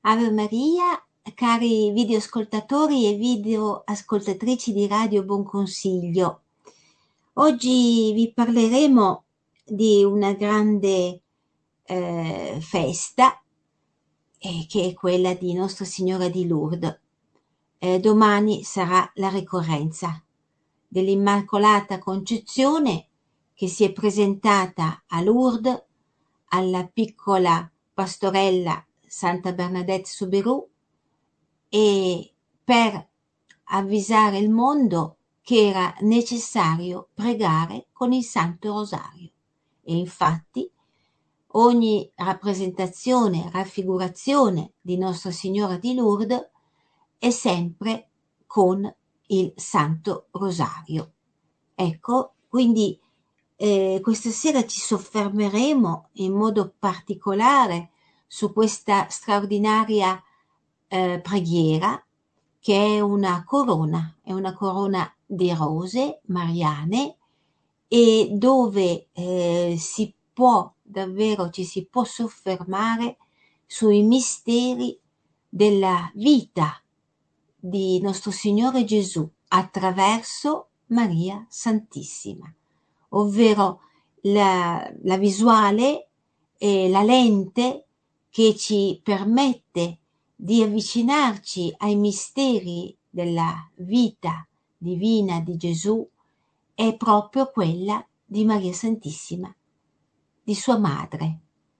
Ave Maria, cari videoascoltatori e videoascoltatrici di Radio Buon Consiglio. Oggi vi parleremo di una grande festa che è quella di Nostra Signora di Lourdes. Domani sarà la ricorrenza dell'Immacolata Concezione che si è presentata a Lourdes alla piccola pastorella Santa Bernadette Soubirous e per avvisare il mondo che era necessario pregare con il Santo Rosario. E infatti ogni rappresentazione, raffigurazione di Nostra Signora di Lourdes è sempre con il Santo Rosario. Ecco, quindi questa sera ci soffermeremo in modo particolare su questa straordinaria preghiera che è una corona di rose mariane e dove ci si può soffermare sui misteri della vita di nostro Signore Gesù attraverso Maria Santissima, ovvero la visuale e la lente che ci permette di avvicinarci ai misteri della vita divina di Gesù è proprio quella di Maria Santissima, di sua madre.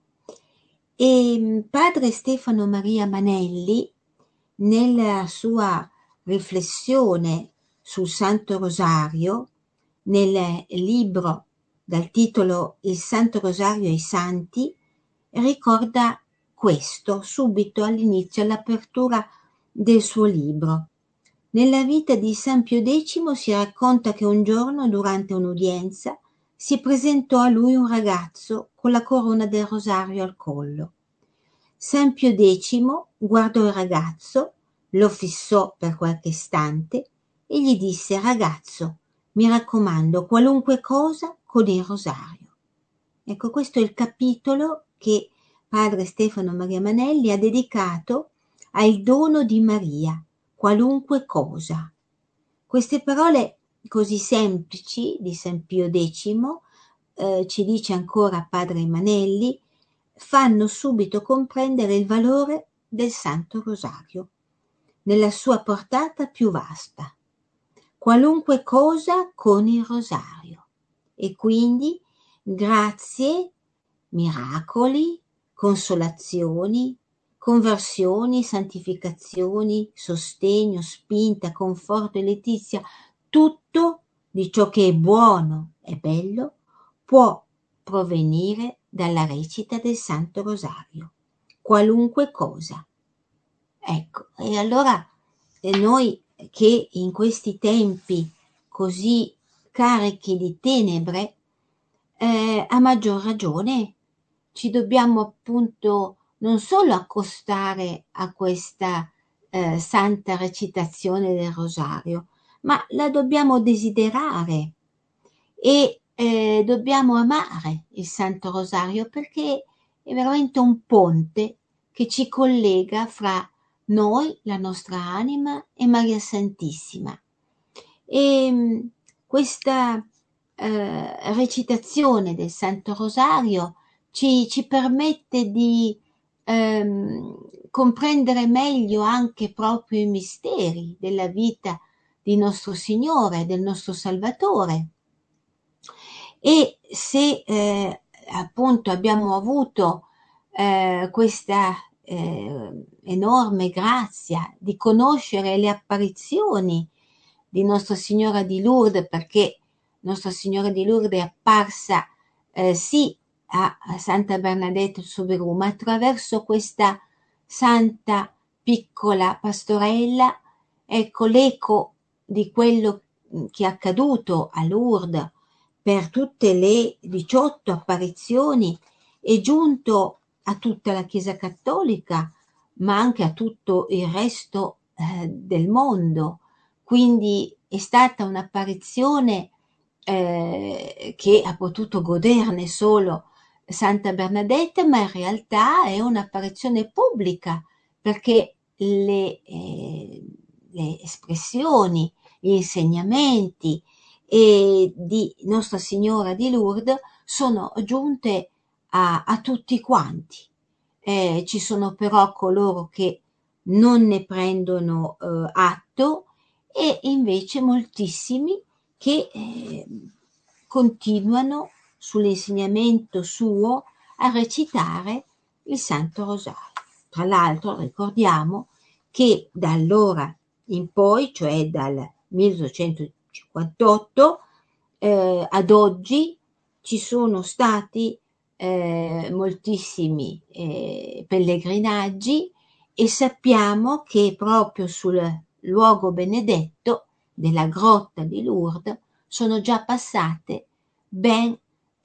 E padre Stefano Maria Manelli, nella sua riflessione sul Santo Rosario, nel libro dal titolo Il Santo Rosario ai Santi, ricorda questo subito all'inizio, all'apertura del suo libro. Nella vita di San Pio X si racconta che un giorno, durante un'udienza, si presentò a lui un ragazzo con la corona del rosario al collo. San Pio X guardò il ragazzo, lo fissò per qualche istante e gli disse: «Ragazzo, mi raccomando, qualunque cosa con il rosario». Ecco, questo è il capitolo che padre Stefano Maria Manelli ha dedicato al dono di Maria, qualunque cosa. Queste parole così semplici di San Pio X, ci dice ancora padre Manelli, fanno subito comprendere il valore del Santo Rosario nella sua portata più vasta. Qualunque cosa con il rosario. E quindi grazie, miracoli, consolazioni, conversioni, santificazioni, sostegno, spinta, conforto e letizia, tutto di ciò che è buono e bello può provenire dalla recita del Santo Rosario. Qualunque cosa. Ecco, e allora noi che in questi tempi così carichi di tenebre, a maggior ragione ci dobbiamo appunto non solo accostare a questa santa recitazione del rosario, ma la dobbiamo desiderare e dobbiamo amare il Santo Rosario perché è veramente un ponte che ci collega fra noi, la nostra anima e Maria Santissima. E questa recitazione del Santo Rosario ci permette di comprendere meglio anche proprio i misteri della vita di nostro Signore, del nostro Salvatore. E se appunto abbiamo avuto questa enorme grazia di conoscere le apparizioni di Nostra Signora di Lourdes, perché Nostra Signora di Lourdes è apparsa sì a Santa Bernadette Soubirous, ma attraverso questa santa piccola pastorella, ecco l'eco di quello che è accaduto a Lourdes per tutte le 18 apparizioni è giunto a tutta la Chiesa Cattolica, ma anche a tutto il resto del mondo. Quindi è stata un'apparizione che ha potuto goderne solo Santa Bernadette, ma in realtà è un'apparizione pubblica perché le espressioni, gli insegnamenti di Nostra Signora di Lourdes sono giunte a tutti quanti. Ci sono però coloro che non ne prendono atto e invece moltissimi che continuano sull'insegnamento suo a recitare il Santo Rosario. Tra l'altro ricordiamo che da allora in poi, cioè dal 1858 ad oggi, ci sono stati moltissimi pellegrinaggi e sappiamo che proprio sul luogo benedetto della grotta di Lourdes sono già passati ben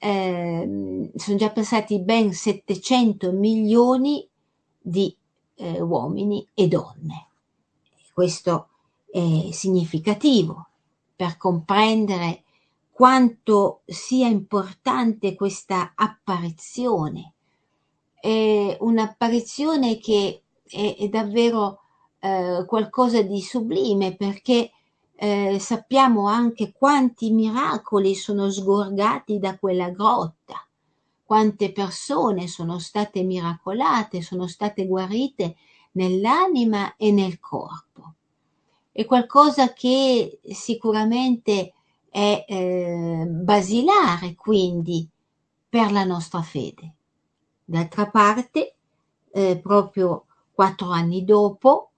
700 milioni di uomini e donne. Questo è significativo per comprendere quanto sia importante questa apparizione. È un'apparizione che è davvero qualcosa di sublime, perché sappiamo anche quanti miracoli sono sgorgati da quella grotta, quante persone sono state miracolate, sono state guarite nell'anima e nel corpo. È qualcosa che sicuramente è basilare, quindi, per la nostra fede. D'altra parte, proprio 4 anni dopo,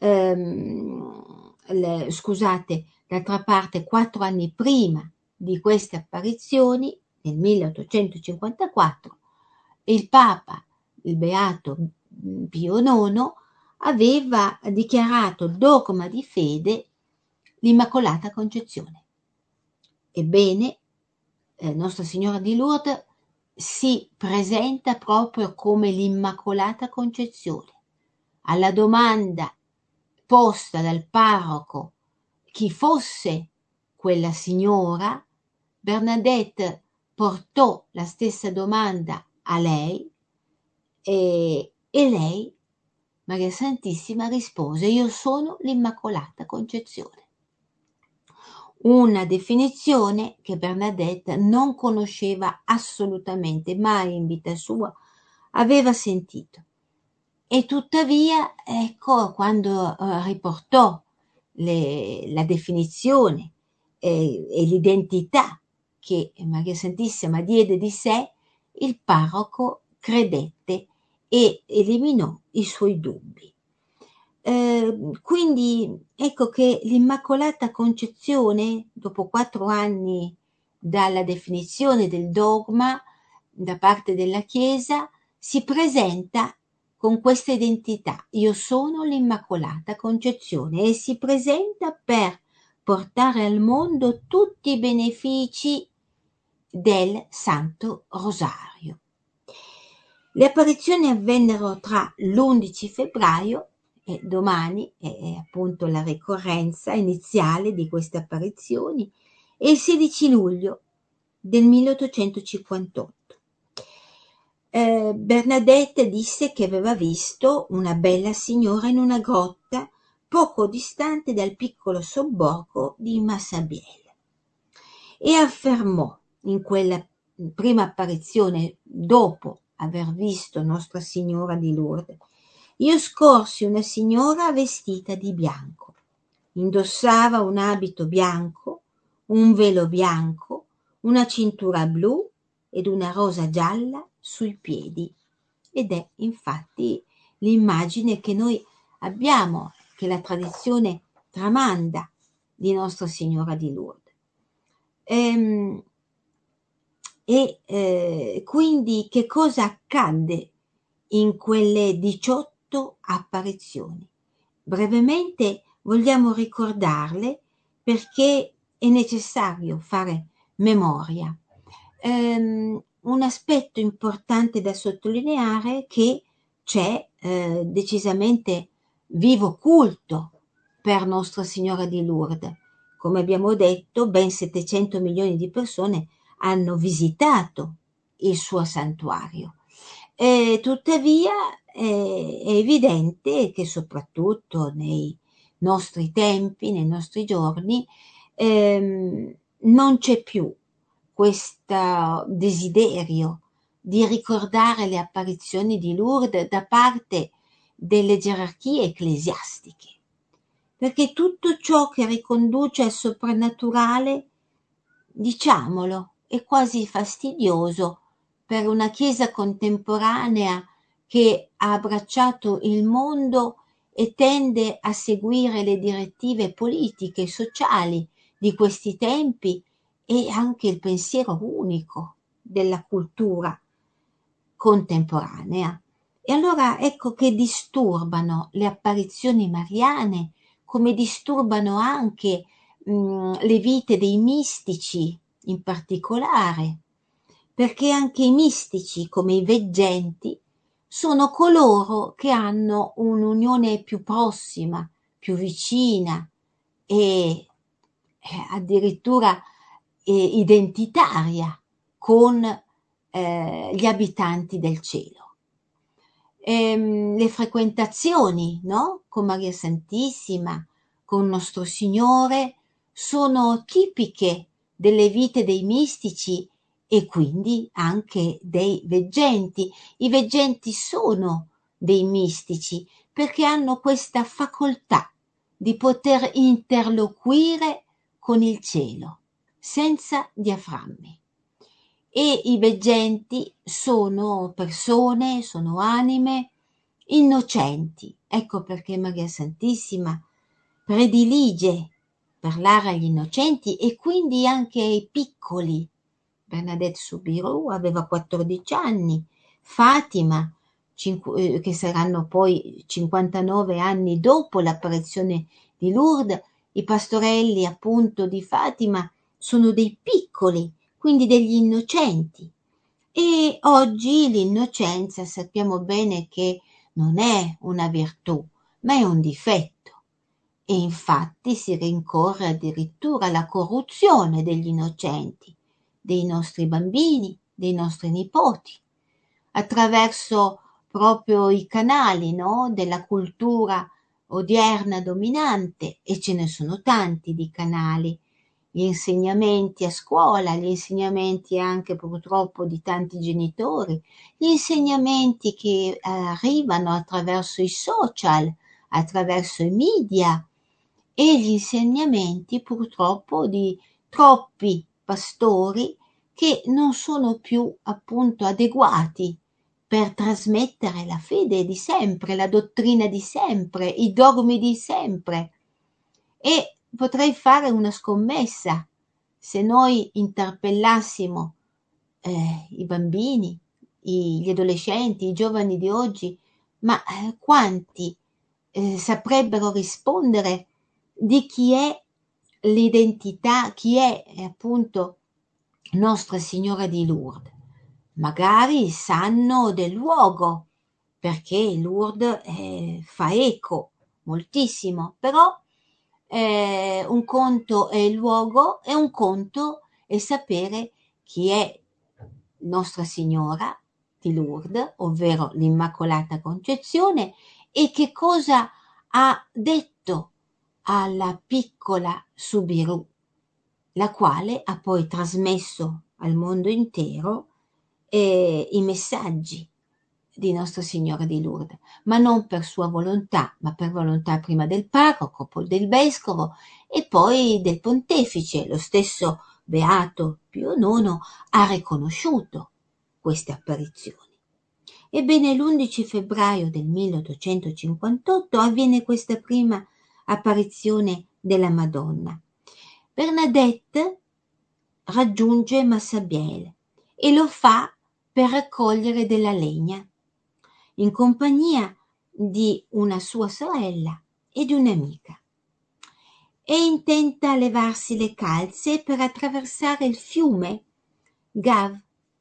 d'altra parte 4 anni prima di queste apparizioni, nel 1854, il Papa, il Beato Pio IX, aveva dichiarato dogma di fede l'Immacolata Concezione. Ebbene, Nostra Signora di Lourdes si presenta proprio come l'Immacolata Concezione. Alla domanda posta dal parroco chi fosse quella signora, Bernadette portò la stessa domanda a lei e lei, Maria Santissima, rispose: io sono l'Immacolata Concezione. Una definizione che Bernadette non conosceva assolutamente, mai in vita sua aveva sentito. E tuttavia, ecco, quando riportò la definizione e l'identità che Maria Santissima diede di sé, il parroco credette e eliminò i suoi dubbi. Quindi ecco che l'Immacolata Concezione, dopo 4 anni dalla definizione del dogma da parte della Chiesa, si presenta con questa identità: io sono l'Immacolata Concezione, e si presenta per portare al mondo tutti i benefici del Santo Rosario. Le apparizioni avvennero tra l'11 febbraio, e domani è appunto la ricorrenza iniziale di queste apparizioni, e il 16 luglio del 1858. Bernadette disse che aveva visto una bella signora in una grotta poco distante dal piccolo sobborgo di Massabielle, e affermò in quella prima apparizione, dopo aver visto Nostra Signora di Lourdes: io scorsi una signora vestita di bianco, indossava un abito bianco, un velo bianco, una cintura blu ed una rosa gialla sui piedi. Ed è infatti l'immagine che noi abbiamo, che la tradizione tramanda, di Nostra Signora di Lourdes. Quindi che cosa accadde in quelle 18 apparizioni? Brevemente vogliamo ricordarle, perché è necessario fare memoria. Un aspetto importante da sottolineare è che c'è decisamente vivo culto per Nostra Signora di Lourdes. Come abbiamo detto, ben 700 milioni di persone hanno visitato il suo santuario. Tuttavia, è evidente che soprattutto nei nostri tempi, nei nostri giorni, non c'è più questo desiderio di ricordare le apparizioni di Lourdes da parte delle gerarchie ecclesiastiche, perché tutto ciò che riconduce al soprannaturale, diciamolo, è quasi fastidioso per una Chiesa contemporanea che ha abbracciato il mondo e tende a seguire le direttive politiche e sociali di questi tempi e anche il pensiero unico della cultura contemporanea. E allora ecco che disturbano le apparizioni mariane, come disturbano anche le vite dei mistici in particolare, perché anche i mistici, come i veggenti, sono coloro che hanno un'unione più prossima, più vicina e addirittura identitaria con gli abitanti del cielo. Le frequentazioni, no? Con Maria Santissima, con Nostro Signore, sono tipiche delle vite dei mistici e quindi anche dei veggenti. I veggenti sono dei mistici perché hanno questa facoltà di poter interloquire con il cielo senza diaframmi. E i veggenti sono persone, sono anime innocenti. Ecco perché Maria Santissima predilige parlare agli innocenti e quindi anche ai piccoli. Bernadette Soubirous aveva 14 anni, Fatima, che saranno poi 59 anni dopo l'apparizione di Lourdes, i pastorelli appunto di Fatima sono dei piccoli, quindi degli innocenti. E oggi l'innocenza sappiamo bene che non è una virtù, ma è un difetto. E infatti si rincorre addirittura la corruzione degli innocenti, dei nostri bambini, dei nostri nipoti, attraverso proprio i canali, no, della cultura odierna dominante, e ce ne sono tanti di canali, gli insegnamenti a scuola, gli insegnamenti anche purtroppo di tanti genitori, gli insegnamenti che arrivano attraverso i social, attraverso i media e gli insegnamenti purtroppo di troppi pastori che non sono più appunto adeguati per trasmettere la fede di sempre, la dottrina di sempre, i dogmi di sempre. E potrei fare una scommessa: se noi interpellassimo i bambini, gli adolescenti, i giovani di oggi, ma quanti saprebbero rispondere di chi è l'identità, chi è appunto Nostra Signora di Lourdes? Magari sanno del luogo, perché Lourdes fa eco moltissimo, però un conto è il luogo e un conto è sapere chi è Nostra Signora di Lourdes, ovvero l'Immacolata Concezione, e che cosa ha detto alla piccola Soubirous, la quale ha poi trasmesso al mondo intero i messaggi di Nostra Signora di Lourdes, ma non per sua volontà, ma per volontà prima del parroco, poi del vescovo e poi del pontefice. Lo stesso Beato Pio IX ha riconosciuto queste apparizioni. Ebbene, l'11 febbraio del 1858 avviene questa prima apparizione della Madonna. Bernadette raggiunge Massabielle e lo fa per raccogliere della legna, in compagnia di una sua sorella e di un'amica. È intenta a levarsi le calze per attraversare il fiume Gave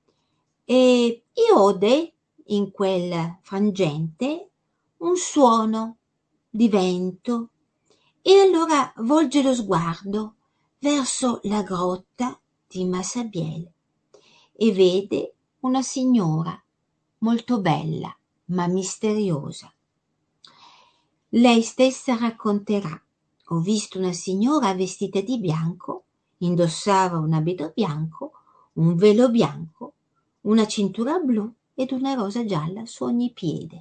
e ode in quel frangente un suono di vento e allora volge lo sguardo verso la grotta di Massabielle e vede una signora molto bella, ma misteriosa. Lei stessa racconterà: ho visto una signora vestita di bianco, indossava un abito bianco, un velo bianco, una cintura blu ed una rosa gialla su ogni piede.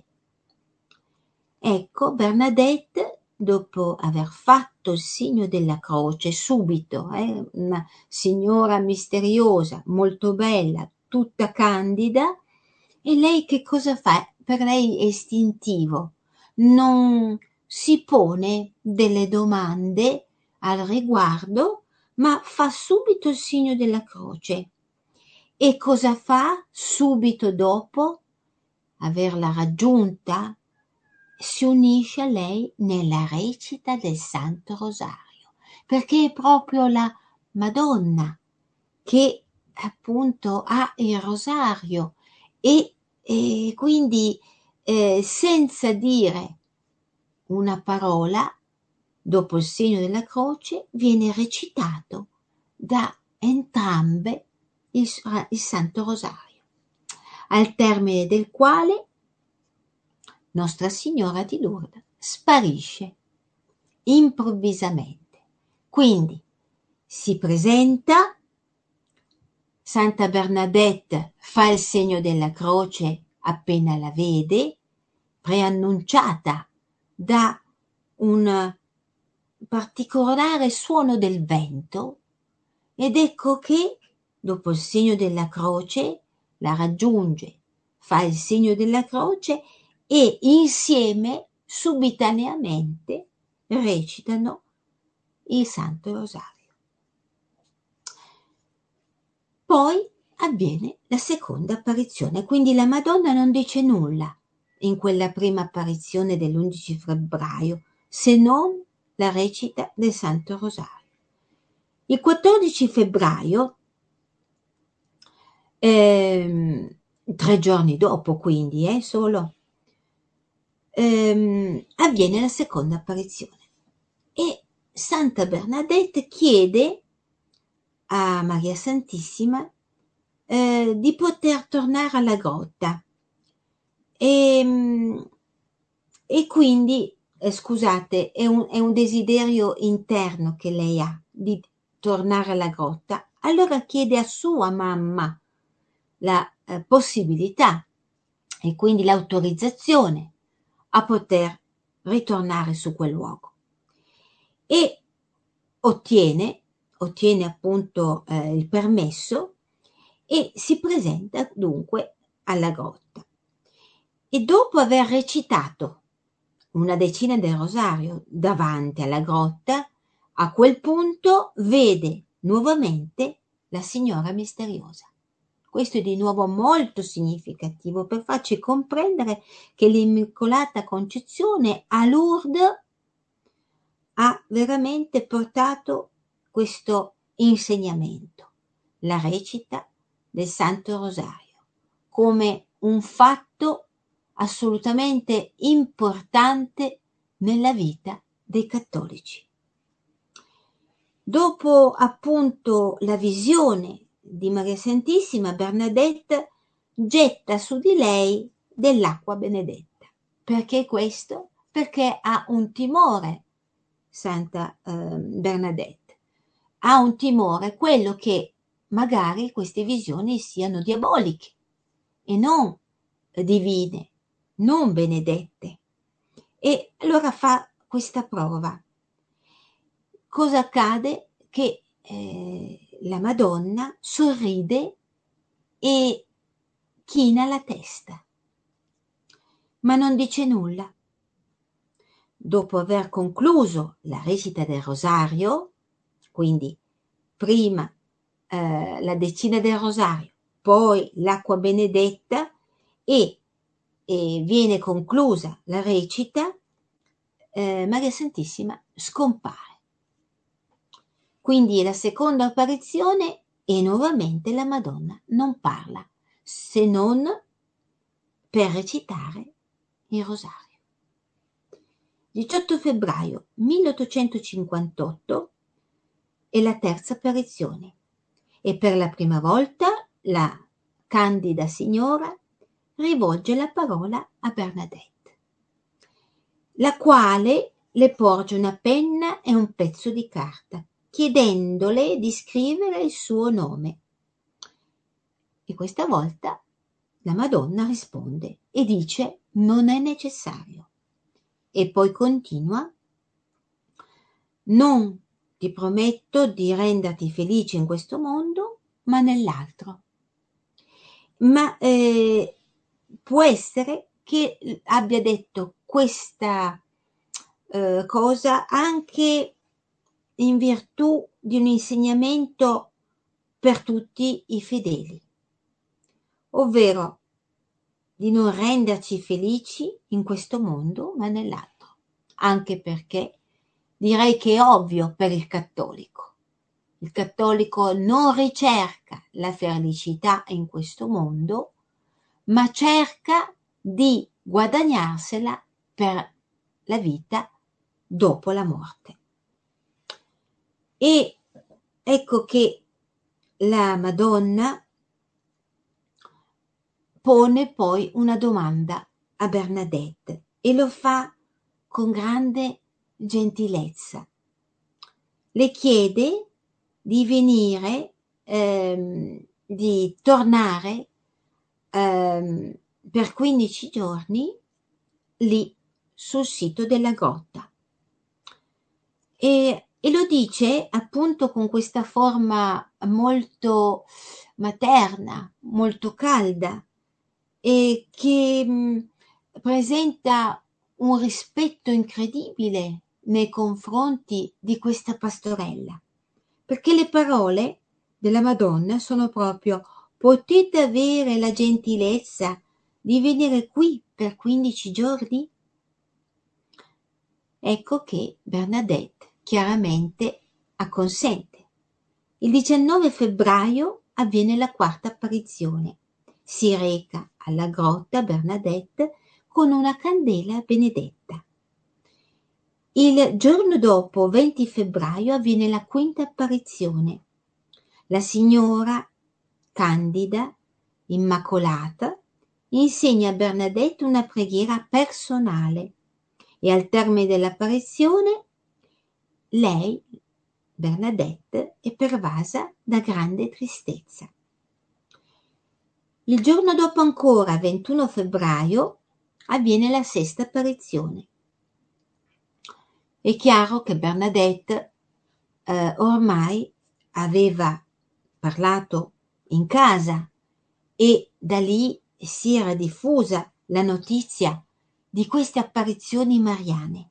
Ecco Bernadette, dopo aver fatto il segno della croce, subito, una signora misteriosa, molto bella, tutta candida, e lei che cosa fa? Per lei è istintivo, non si pone delle domande al riguardo, ma fa subito il segno della croce. E cosa fa subito dopo averla raggiunta? Si unisce a lei nella recita del Santo Rosario, perché è proprio la Madonna che appunto ha il rosario e quindi senza dire una parola, dopo il segno della croce, viene recitato da entrambe il Santo Rosario, al termine del quale Nostra Signora di Lourdes sparisce improvvisamente. Quindi si presenta, Santa Bernadette fa il segno della croce appena la vede, preannunciata da un particolare suono del vento, ed ecco che dopo il segno della croce la raggiunge, fa il segno della croce e insieme subitaneamente recitano il Santo Rosario. Poi avviene la seconda apparizione, quindi la Madonna non dice nulla in quella prima apparizione dell'11 febbraio, se non la recita del Santo Rosario. Il 14 febbraio, 3 giorni dopo quindi, solo, avviene la seconda apparizione e Santa Bernadette chiede a Maria Santissima di poter tornare alla grotta e quindi scusate, è un desiderio interno che lei ha di tornare alla grotta. Allora chiede a sua mamma la possibilità e quindi l'autorizzazione a poter ritornare su quel luogo e ottiene appunto il permesso e si presenta dunque alla grotta. E dopo aver recitato una decina del rosario davanti alla grotta, a quel punto vede nuovamente la Signora misteriosa. Questo è di nuovo molto significativo per farci comprendere che l'Immacolata Concezione a Lourdes ha veramente portato questo insegnamento, la recita del Santo Rosario, come un fatto assolutamente importante nella vita dei cattolici. Dopo appunto la visione di Maria Santissima, Bernadette getta su di lei dell'acqua benedetta. Perché questo? Perché ha un timore, Santa Bernadette. Ha un timore, quello che magari queste visioni siano diaboliche e non divine, non benedette. E allora fa questa prova. Cosa accade? Che la Madonna sorride e china la testa, ma non dice nulla. Dopo aver concluso la recita del rosario, quindi prima la decina del rosario, poi l'acqua benedetta e viene conclusa la recita, Maria Santissima scompare. Quindi è la seconda apparizione e nuovamente la Madonna non parla, se non per recitare il rosario. 18 febbraio 1858 è la terza apparizione e per la prima volta la candida signora rivolge la parola a Bernadette, la quale le porge una penna e un pezzo di carta, chiedendole di scrivere il suo nome. E questa volta la Madonna risponde e dice: non è necessario. E poi continua: non ti prometto di renderti felice in questo mondo, ma nell'altro. Ma può essere che abbia detto questa cosa anche in virtù di un insegnamento per tutti i fedeli, ovvero di non renderci felici in questo mondo, ma nell'altro. Anche perché direi che è ovvio per il cattolico. Il cattolico non ricerca la felicità in questo mondo, ma cerca di guadagnarsela per la vita dopo la morte. E ecco che la Madonna pone poi una domanda a Bernadette e lo fa con grande gentilezza. Le chiede di venire, di tornare per 15 giorni lì sul sito della grotta. E lo dice appunto con questa forma molto materna, molto calda, e che presenta un rispetto incredibile nei confronti di questa pastorella, perché le parole della Madonna sono proprio: potete avere la gentilezza di venire qui per 15 giorni? Ecco che Bernadette chiaramente acconsente. Il 19 febbraio avviene la quarta apparizione. Si reca alla grotta Bernadette con una candela benedetta. Il giorno dopo, 20 febbraio, avviene la quinta apparizione. La signora Candida, Immacolata, insegna a Bernadette una preghiera personale e al termine dell'apparizione lei, Bernadette, è pervasa da grande tristezza. Il giorno dopo ancora, 21 febbraio, avviene la sesta apparizione. È chiaro che Bernadette ormai aveva parlato in casa e da lì si era diffusa la notizia di queste apparizioni mariane.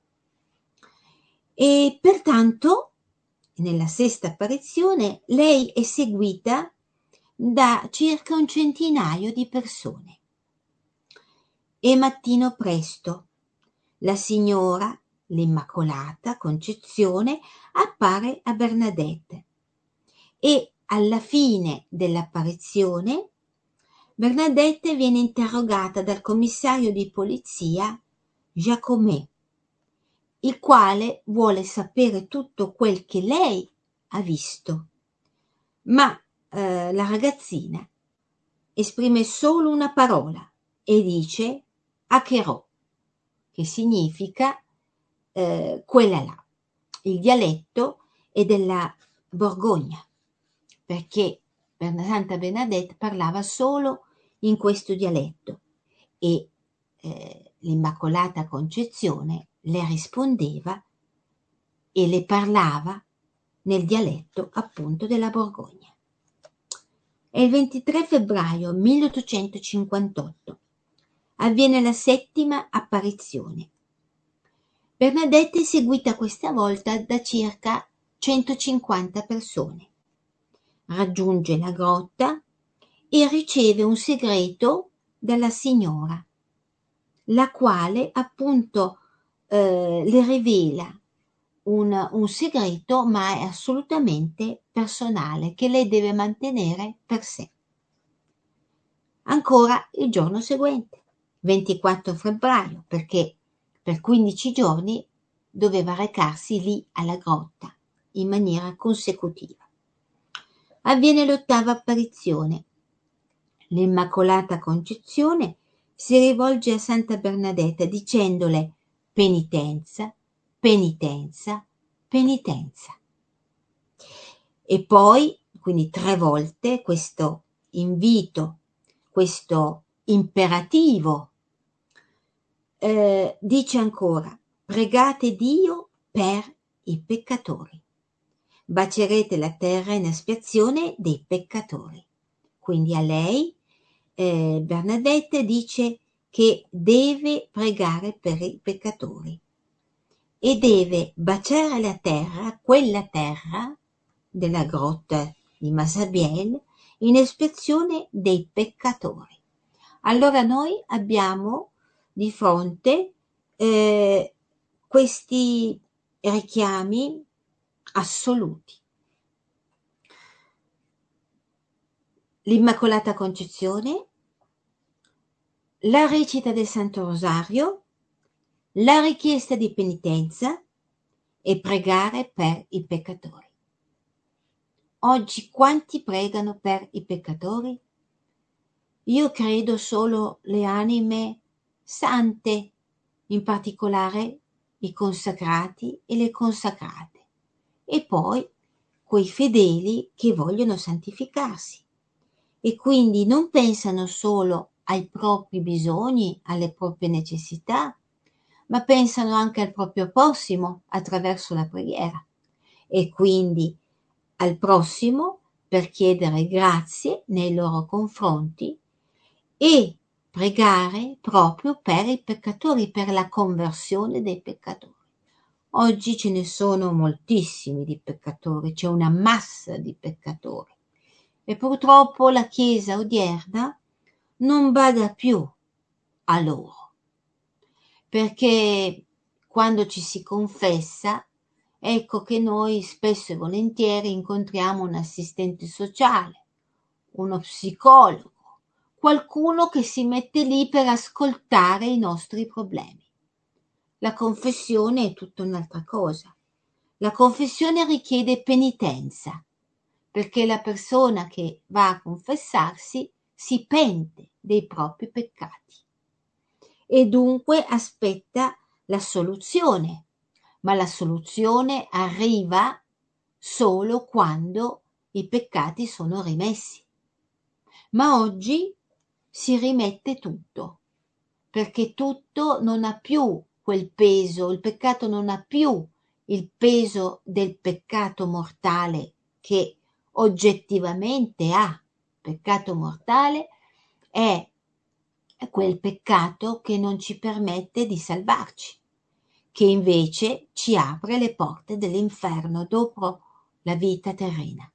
E pertanto, nella sesta apparizione, lei è seguita da circa un centinaio di persone. E mattino presto, la signora, l'Immacolata Concezione, appare a Bernadette e alla fine dell'apparizione Bernadette viene interrogata dal commissario di polizia Jacomet, il quale vuole sapere tutto quel che lei ha visto, ma la ragazzina esprime solo una parola e dice Acherò, che significa quella là. Il dialetto è della Borgogna, perché Santa Bernadette parlava solo in questo dialetto e l'Immacolata Concezione le rispondeva e le parlava nel dialetto appunto della Borgogna. È il 23 febbraio 1858 avviene la settima apparizione. Bernadette è seguita questa volta da circa 150 persone. Raggiunge la grotta e riceve un segreto dalla signora, la quale appunto le rivela un segreto, ma è assolutamente personale, che lei deve mantenere per sé. Ancora il giorno seguente, 24 febbraio, perché per 15 giorni doveva recarsi lì alla grotta in maniera consecutiva. Avviene l'ottava apparizione. L'Immacolata Concezione si rivolge a Santa Bernadetta dicendole penitenza, penitenza, penitenza. E poi, quindi 3 volte, questo invito, questo imperativo, dice ancora: pregate Dio per i peccatori. Bacerete la terra in espiazione dei peccatori. Quindi a lei, Bernadette dice che deve pregare per i peccatori e deve baciare la terra, quella terra della grotta di Masabiel, in espiazione dei peccatori. Allora noi abbiamo di fronte questi richiami assoluti. L'Immacolata Concezione, la recita del Santo Rosario, la richiesta di penitenza e pregare per i peccatori. Oggi quanti pregano per i peccatori? Io credo solo le anime sante, in particolare i consacrati e le consacrate, e poi quei fedeli che vogliono santificarsi e quindi non pensano solo ai propri bisogni, alle proprie necessità, ma pensano anche al proprio prossimo attraverso la preghiera e quindi al prossimo per chiedere grazie nei loro confronti e pregare proprio per i peccatori, per la conversione dei peccatori. Oggi ce ne sono moltissimi di peccatori, c'è una massa di peccatori e purtroppo la Chiesa odierna non bada più a loro, perché quando ci si confessa, ecco che noi spesso e volentieri incontriamo un assistente sociale, uno psicologo, qualcuno che si mette lì per ascoltare i nostri problemi. La confessione è tutta un'altra cosa. La confessione richiede penitenza, perché la persona che va a confessarsi si pente dei propri peccati e dunque aspetta la soluzione, ma la soluzione arriva solo quando i peccati sono rimessi. Ma oggi si rimette tutto, perché tutto non ha più quel peso, il peccato non ha più il peso del peccato mortale che oggettivamente ha. Peccato mortale è quel peccato che non ci permette di salvarci, che invece ci apre le porte dell'inferno dopo la vita terrena.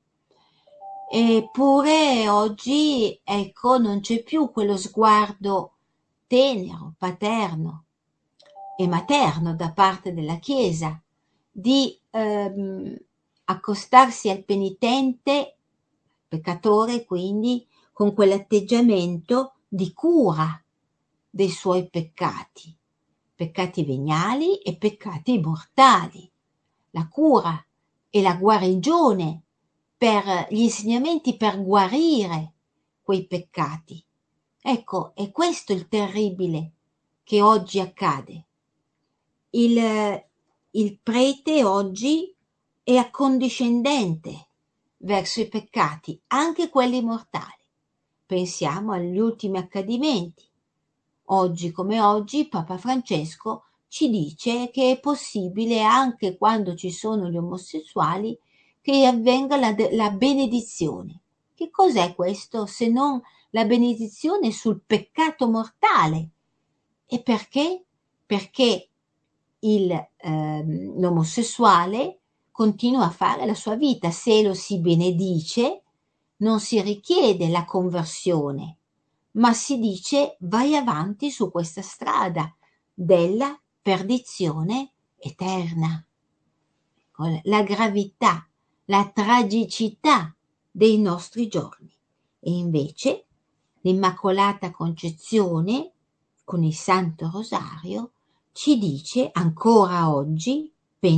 Eppure oggi, ecco, non c'è più quello sguardo tenero, paterno e materno da parte della Chiesa di accostarsi al penitente, peccatore quindi, con quell'atteggiamento di cura dei suoi peccati, peccati veniali e peccati mortali, la cura e la guarigione per gli insegnamenti per guarire quei peccati. Ecco, è questo il terribile che oggi accade. Il prete oggi è accondiscendente verso i peccati, anche quelli mortali. Pensiamo agli ultimi accadimenti. Oggi come oggi Papa Francesco ci dice che è possibile, anche quando ci sono gli omosessuali, che avvenga la benedizione. Che cos'è questo se non la benedizione sul peccato mortale? E perché? Perché l'omosessuale continua a fare la sua vita. Se lo si benedice, non si richiede la conversione, ma si dice vai avanti su questa strada della perdizione eterna. La gravità, la tragicità dei nostri giorni. E invece l'Immacolata Concezione con il Santo Rosario ci dice ancora oggi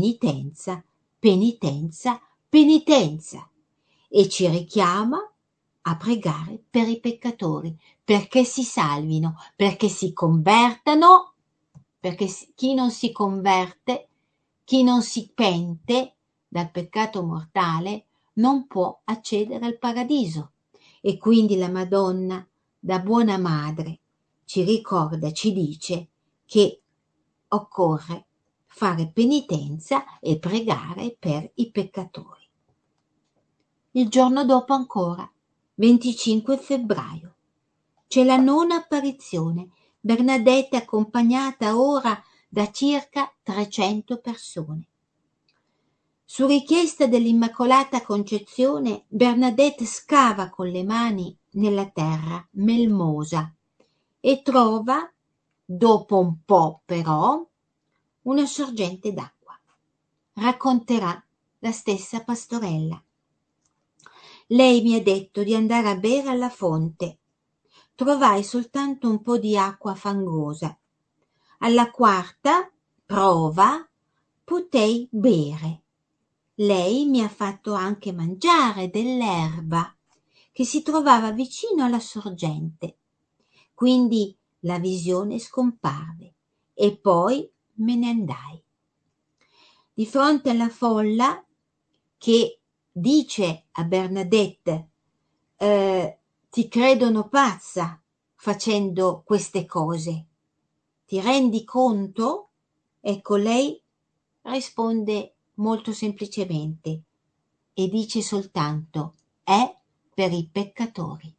penitenza, penitenza, penitenza e ci richiama a pregare per i peccatori, perché si salvino, perché si convertano, perché chi non si converte, chi non si pente dal peccato mortale, non può accedere al paradiso. E quindi la Madonna, da buona madre, ci ricorda, ci dice che occorre fare penitenza e pregare per i peccatori. Il giorno dopo ancora, 25 febbraio, c'è la nona apparizione. Bernadette è accompagnata ora da circa 300 persone. Su richiesta dell'Immacolata Concezione, Bernadette scava con le mani nella terra melmosa e trova, dopo un po' però, una sorgente d'acqua. Racconterà la stessa pastorella. Lei mi ha detto di andare a bere alla fonte. Trovai soltanto un po' di acqua fangosa. Alla quarta prova potei bere. Lei mi ha fatto anche mangiare dell'erba che si trovava vicino alla sorgente. Quindi la visione scomparve e poi me ne andai. Di fronte alla folla che dice a Bernadette ti credono pazza facendo queste cose. Ti rendi conto? Ecco, lei risponde molto semplicemente e dice soltanto è per i peccatori.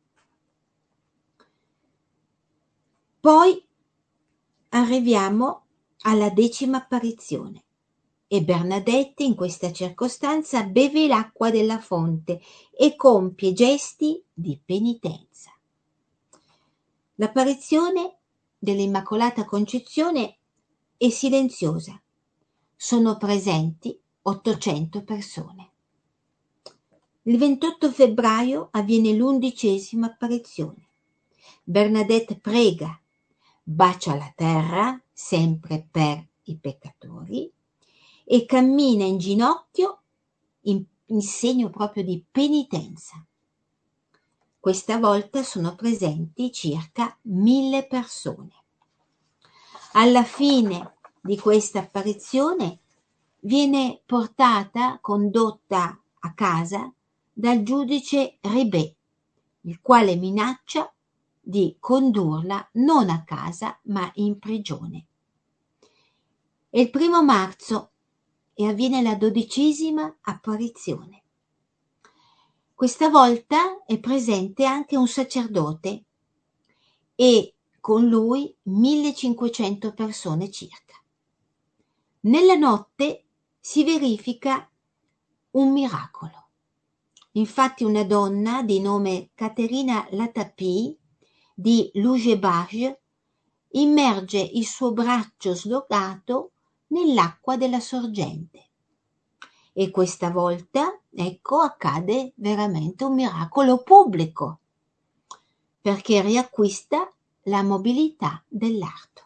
Poi arriviamo alla 10ª apparizione e Bernadette in questa circostanza beve l'acqua della fonte e compie gesti di penitenza. L'apparizione dell'Immacolata Concezione è silenziosa. Sono presenti 800 persone. Il 28 febbraio avviene l'11ª apparizione. Bernadette prega, bacia la terra, sempre per i peccatori, e cammina in ginocchio in segno proprio di penitenza. Questa volta sono presenti circa 1000 persone. Alla fine di questa apparizione viene condotta a casa dal giudice Ribet, il quale minaccia di condurla non a casa ma in prigione. È il 1 marzo e avviene la 12ª apparizione. Questa volta è presente anche un sacerdote e con lui 1500 persone circa. Nella notte si verifica un miracolo. Infatti una donna di nome Caterina Latapie di Lugebage immerge il suo braccio slogato nell'acqua della sorgente. E questa volta, ecco, accade veramente un miracolo pubblico, perché riacquista la mobilità dell'arto.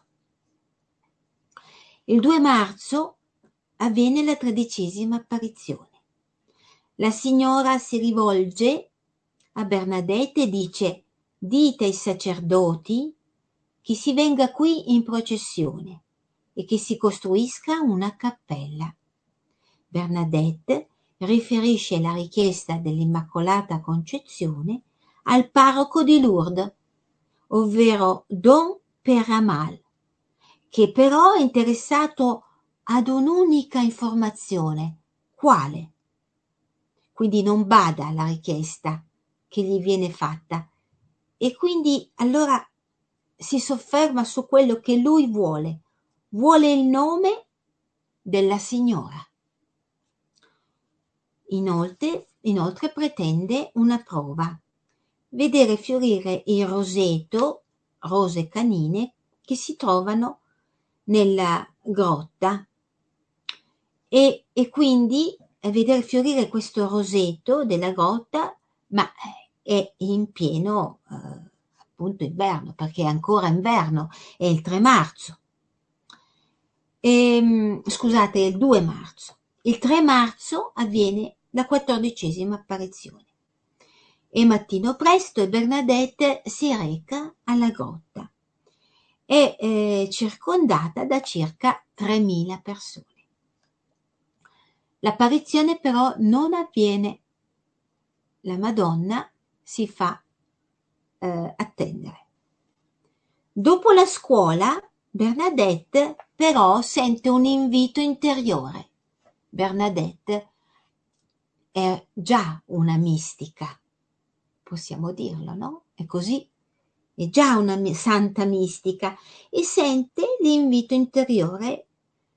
Il 2 marzo avviene la 13ª apparizione. La signora si rivolge a Bernadette e dice: dite ai sacerdoti che si venga qui in processione e che si costruisca una cappella. Bernadette riferisce la richiesta dell'Immacolata Concezione al parroco di Lourdes, ovvero Don Peramal, che però è interessato ad un'unica informazione. Quale? Quindi non bada alla richiesta che gli viene fatta e quindi allora si sofferma su quello che lui vuole. Vuole il nome della signora. Inoltre pretende una prova: vedere fiorire il roseto, rose canine, che si trovano nella grotta e quindi vedere fiorire questo roseto della grotta, ma è in pieno appunto inverno, perché è ancora inverno, è il 3 marzo. Scusate, è il 2 marzo. Il 3 marzo avviene la 14ª apparizione E mattino presto Bernadette si reca alla grotta. È circondata da circa 3.000 persone. L'apparizione però non avviene. La Madonna si fa attendere. Dopo la scuola, Bernadette però sente un invito interiore. Bernadette è già una mistica, possiamo dirlo, no? È così, è già una santa mistica e sente l'invito interiore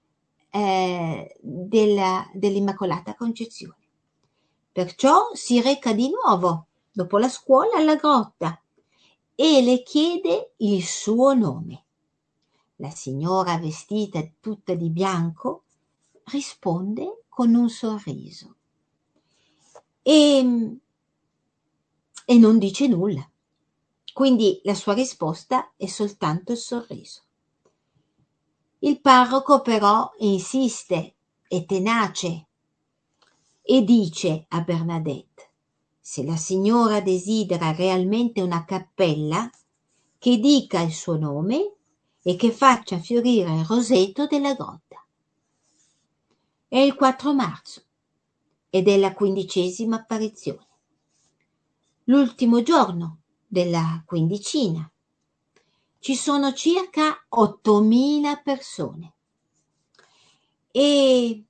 dell'Immacolata Concezione. Perciò si reca di nuovo, dopo la scuola, alla grotta e le chiede il suo nome. La signora, vestita tutta di bianco, risponde con un sorriso e non dice nulla. Quindi la sua risposta è soltanto il sorriso. Il parroco però insiste, è tenace e dice a Bernadette: se la signora desidera realmente una cappella, che dica il suo nome e che faccia fiorire il roseto della grotta. È il 4 marzo ed è la 15ª apparizione. L'ultimo giorno della quindicina. Ci sono circa 8.000 persone e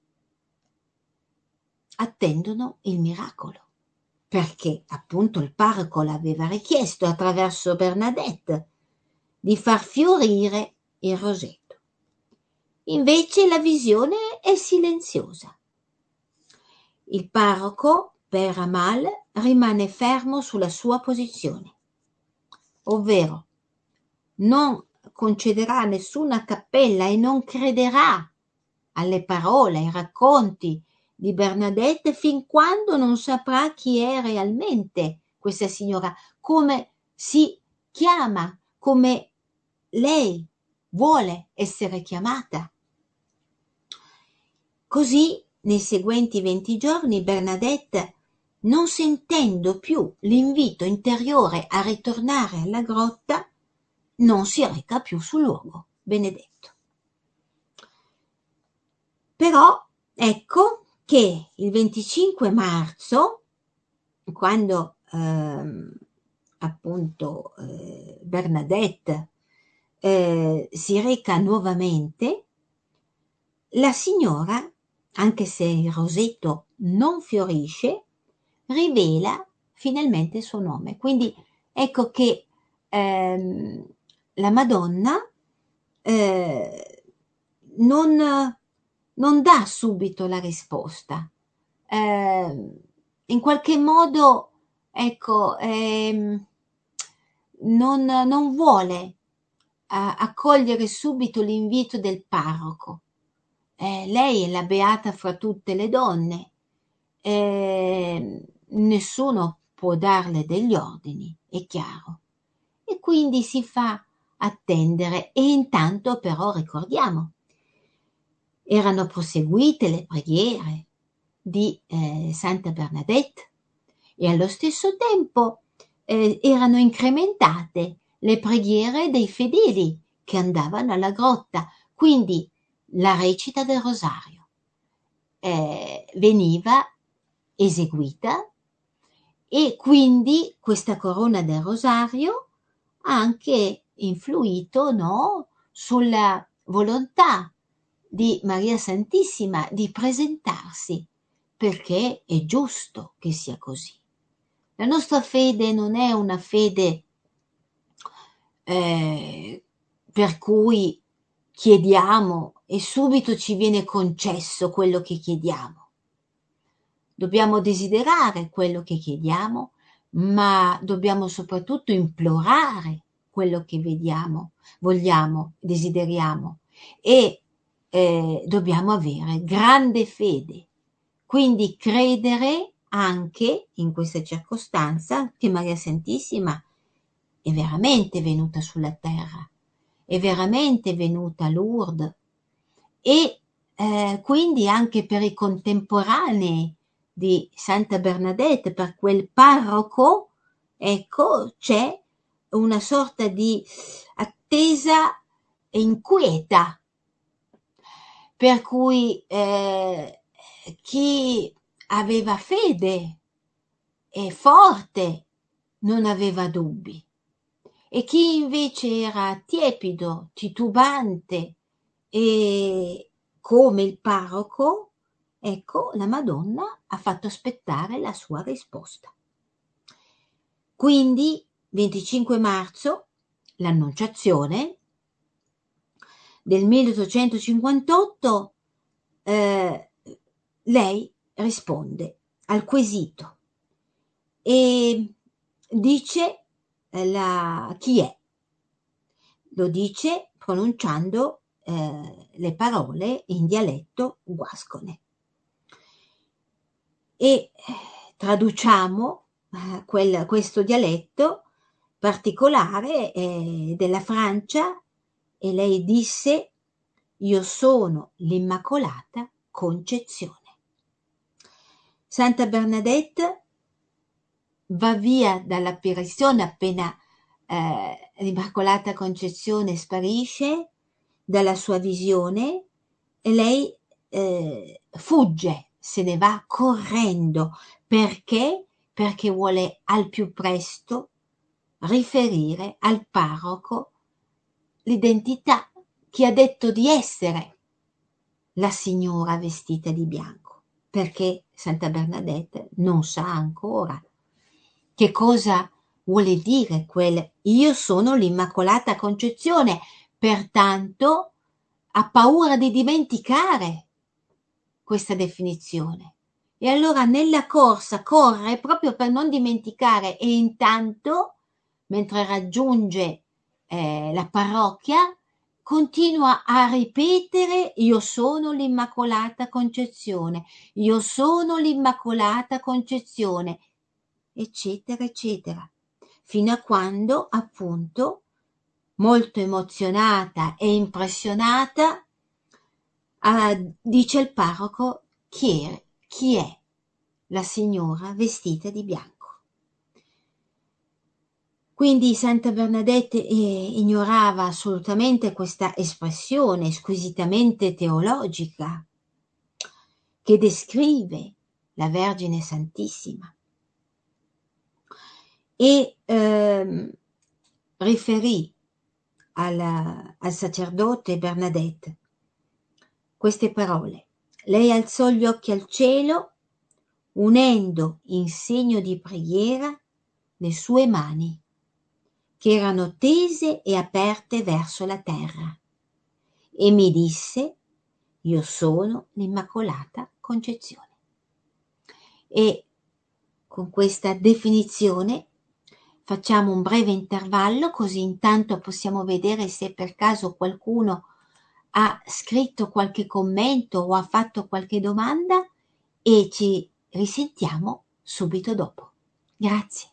attendono il miracolo, perché appunto il parroco l'aveva richiesto attraverso Bernadette di far fiorire il roseto. Invece la visione è silenziosa. Il parroco, Père Amal, rimane fermo sulla sua posizione, ovvero non concederà nessuna cappella e non crederà alle parole, ai racconti di Bernadette fin quando non saprà chi è realmente questa signora, come si chiama, come lei vuole essere chiamata. Così, nei seguenti 20 giorni, Bernadette, non sentendo più l'invito interiore a ritornare alla grotta, non si reca più sul luogo benedetto. Però ecco che il 25 marzo, quando appunto Bernadette si reca nuovamente, la signora, anche se il roseto non fiorisce, rivela finalmente il suo nome. Quindi ecco che la Madonna non dà subito la risposta. In qualche modo, ecco, non vuole accogliere subito l'invito del parroco. Lei è la beata fra tutte le donne. Nessuno può darle degli ordini, è chiaro. E quindi si fa attendere e intanto però ricordiamo, erano proseguite le preghiere di Santa Bernadette e allo stesso tempo erano incrementate le preghiere dei fedeli che andavano alla grotta, quindi la recita del rosario veniva eseguita e quindi questa corona del rosario ha anche influito, no, sulla volontà di Maria Santissima di presentarsi, perché è giusto che sia così. La nostra fede non è una fede per cui chiediamo e subito ci viene concesso quello che chiediamo. Dobbiamo desiderare quello che chiediamo, ma dobbiamo soprattutto implorare quello che vediamo, vogliamo, desideriamo e dobbiamo avere grande fede. Quindi credere anche in questa circostanza che Maria Santissima è veramente venuta sulla terra, è veramente venuta a Lourdes e quindi anche per i contemporanei di Santa Bernadette, per quel parroco ecco, c'è una sorta di attesa inquieta, per cui chi aveva fede e forte non aveva dubbi, e chi invece era tiepido, titubante e come il parroco, ecco, la Madonna ha fatto aspettare la sua risposta. Quindi 25 marzo, l'Annunciazione del 1858, lei risponde al quesito e dice chi è. Lo dice pronunciando le parole in dialetto guascone. E traduciamo questo dialetto particolare della Francia, e lei disse: io sono l'Immacolata Concezione. Santa Bernadette va via dall'apparizione appena l'Immacolata Concezione sparisce dalla sua visione, e lei fugge, se ne va correndo. Perché? Perché vuole al più presto riferire al parroco l'identità, chi ha detto di essere la signora vestita di bianco, perché Santa Bernadette non sa ancora che cosa vuole dire quel io sono l'Immacolata Concezione, pertanto ha paura di dimenticare questa definizione. E allora nella corsa corre proprio per non dimenticare, e intanto, mentre raggiunge la parrocchia, continua a ripetere io sono l'Immacolata Concezione, io sono l'Immacolata Concezione, eccetera, eccetera, fino a quando, appunto, molto emozionata e impressionata, dice il parroco chi è la signora vestita di bianco. Quindi Santa Bernadette ignorava assolutamente questa espressione squisitamente teologica che descrive la Vergine Santissima, e riferì al sacerdote Bernadette queste parole: lei alzò gli occhi al cielo, unendo in segno di preghiera le sue mani, che erano tese e aperte verso la terra, e mi disse: io sono l'Immacolata Concezione. E con questa definizione facciamo un breve intervallo, così intanto possiamo vedere se per caso qualcuno ha scritto qualche commento o ha fatto qualche domanda, e ci risentiamo subito dopo. Grazie.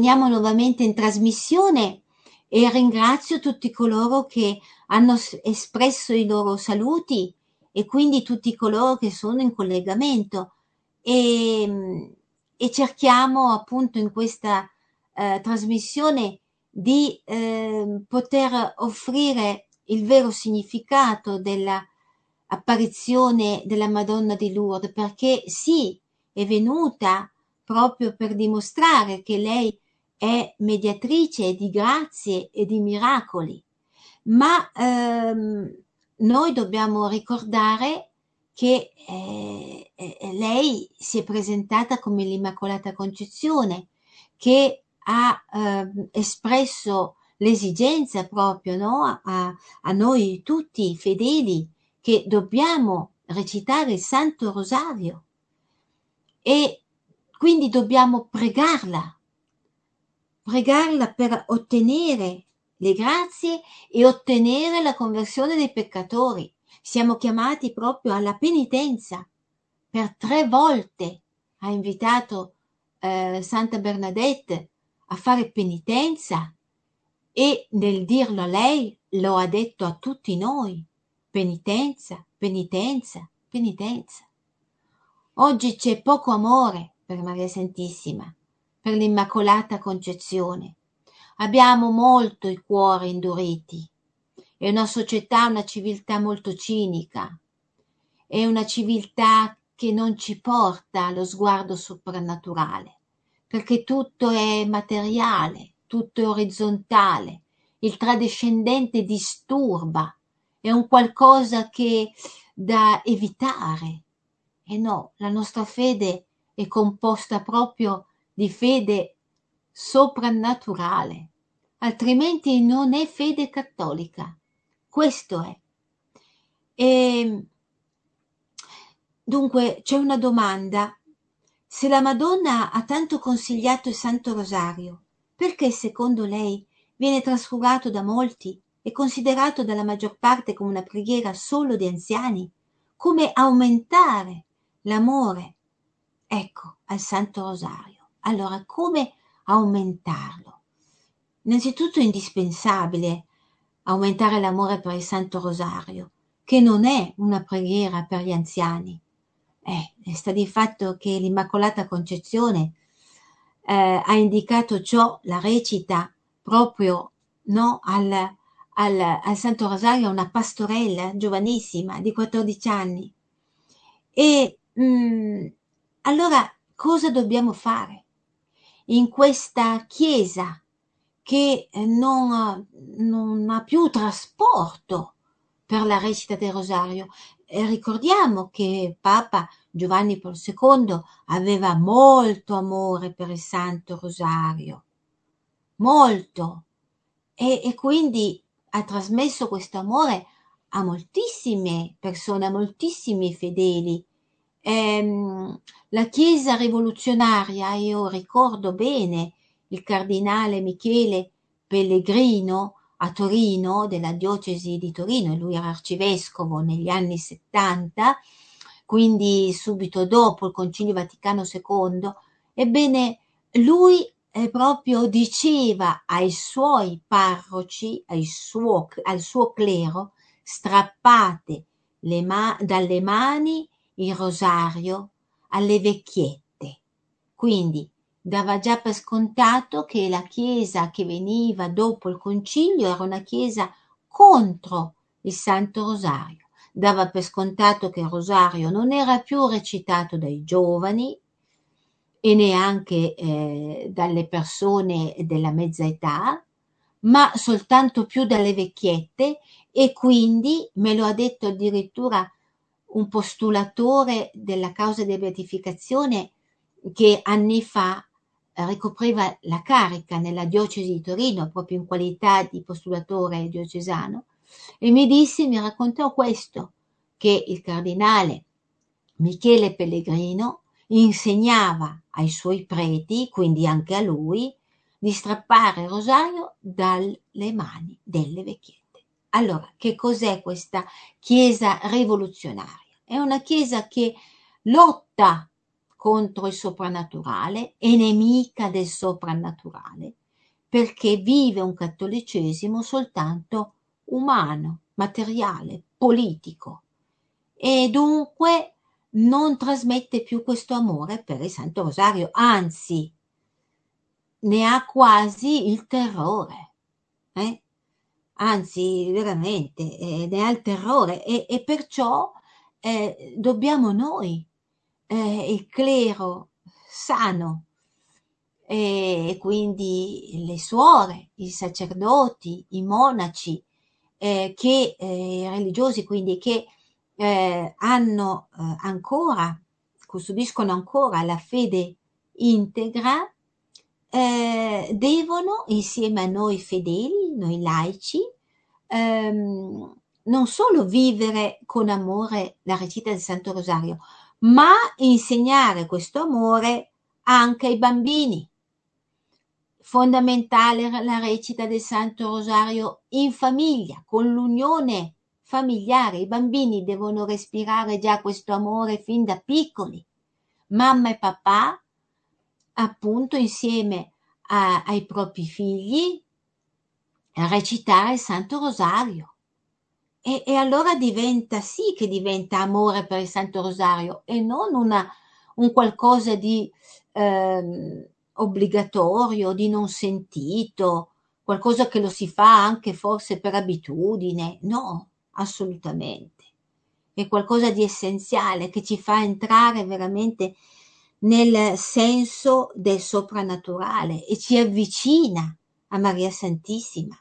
torniamo nuovamente in trasmissione e ringrazio tutti coloro che hanno espresso i loro saluti e quindi tutti coloro che sono in collegamento e cerchiamo appunto in questa trasmissione di poter offrire il vero significato della apparizione della Madonna di Lourdes, perché sì, è venuta proprio per dimostrare che lei è mediatrice di grazie e di miracoli, ma noi dobbiamo ricordare che lei si è presentata come l'Immacolata Concezione, che ha espresso l'esigenza proprio, no? a noi tutti i fedeli che dobbiamo recitare il Santo Rosario e quindi dobbiamo pregarla per ottenere le grazie e ottenere la conversione dei peccatori. Siamo chiamati proprio alla penitenza. Per 3 volte ha invitato Santa Bernadette a fare penitenza e nel dirlo a lei lo ha detto a tutti noi. Penitenza, penitenza, penitenza. Oggi c'è poco amore per Maria Santissima, per l'Immacolata Concezione. Abbiamo molto i cuori induriti. È una società, una civiltà molto cinica. È una civiltà che non ci porta allo sguardo soprannaturale, perché tutto è materiale, tutto è orizzontale. Il tradescendente disturba, è un qualcosa che da evitare. E no, la nostra fede è composta proprio di fede soprannaturale, altrimenti non è fede cattolica. Questo è. E dunque c'è una domanda. Se la Madonna ha tanto consigliato il Santo Rosario, perché secondo lei viene trascurato da molti e considerato dalla maggior parte come una preghiera solo di anziani? Come aumentare l'amore, ecco, al Santo Rosario? Allora, come aumentarlo? Innanzitutto è indispensabile aumentare l'amore per il Santo Rosario, che non è una preghiera per gli anziani. Sta di fatto che l'Immacolata Concezione ha indicato ciò, la recita proprio, no, al Santo Rosario, una pastorella giovanissima di 14 anni. E allora cosa dobbiamo fare in questa Chiesa che non ha più trasporto per la recita del Rosario? Ricordiamo che Papa Giovanni Paolo II aveva molto amore per il Santo Rosario, molto, e quindi ha trasmesso questo amore a moltissime persone, a moltissimi fedeli. La Chiesa rivoluzionaria, io ricordo bene il cardinale Michele Pellegrino a Torino, della diocesi di Torino, e lui era arcivescovo negli anni 70, quindi subito dopo il Concilio Vaticano II. Ebbene, lui proprio diceva ai suoi parroci, al suo clero: strappate dalle mani il rosario alle vecchiette. Quindi dava già per scontato che la Chiesa che veniva dopo il concilio era una Chiesa contro il Santo Rosario. Dava per scontato che il Rosario non era più recitato dai giovani e neanche dalle persone della mezza età, ma soltanto più dalle vecchiette, e quindi me lo ha detto addirittura un postulatore della causa di beatificazione che anni fa ricopriva la carica nella diocesi di Torino proprio in qualità di postulatore diocesano, e mi raccontò questo, che il cardinale Michele Pellegrino insegnava ai suoi preti, quindi anche a lui, di strappare il rosario dalle mani delle vecchiette. Allora, che cos'è questa Chiesa rivoluzionaria? È una Chiesa che lotta contro il soprannaturale, è nemica del soprannaturale, perché vive un cattolicesimo soltanto umano, materiale, politico, e dunque non trasmette più questo amore per il Santo Rosario, anzi ne ha quasi il terrore, eh? Anzi veramente ne ha il terrore, e perciò dobbiamo noi, il clero sano, e quindi le suore, i sacerdoti, i monaci, i religiosi, quindi che hanno ancora, custodiscono ancora la fede integra, devono, insieme a noi fedeli, noi laici, non solo vivere con amore la recita del Santo Rosario, ma insegnare questo amore anche ai bambini. Fondamentale la recita del Santo Rosario in famiglia, con l'unione familiare. I bambini devono respirare già questo amore fin da piccoli. Mamma e papà, appunto, insieme ai propri figli, recitare il Santo Rosario. E allora diventa, sì che diventa amore per il Santo Rosario, e non un qualcosa di obbligatorio, di non sentito, qualcosa che lo si fa anche forse per abitudine. No, assolutamente. È qualcosa di essenziale che ci fa entrare veramente nel senso del soprannaturale e ci avvicina a Maria Santissima.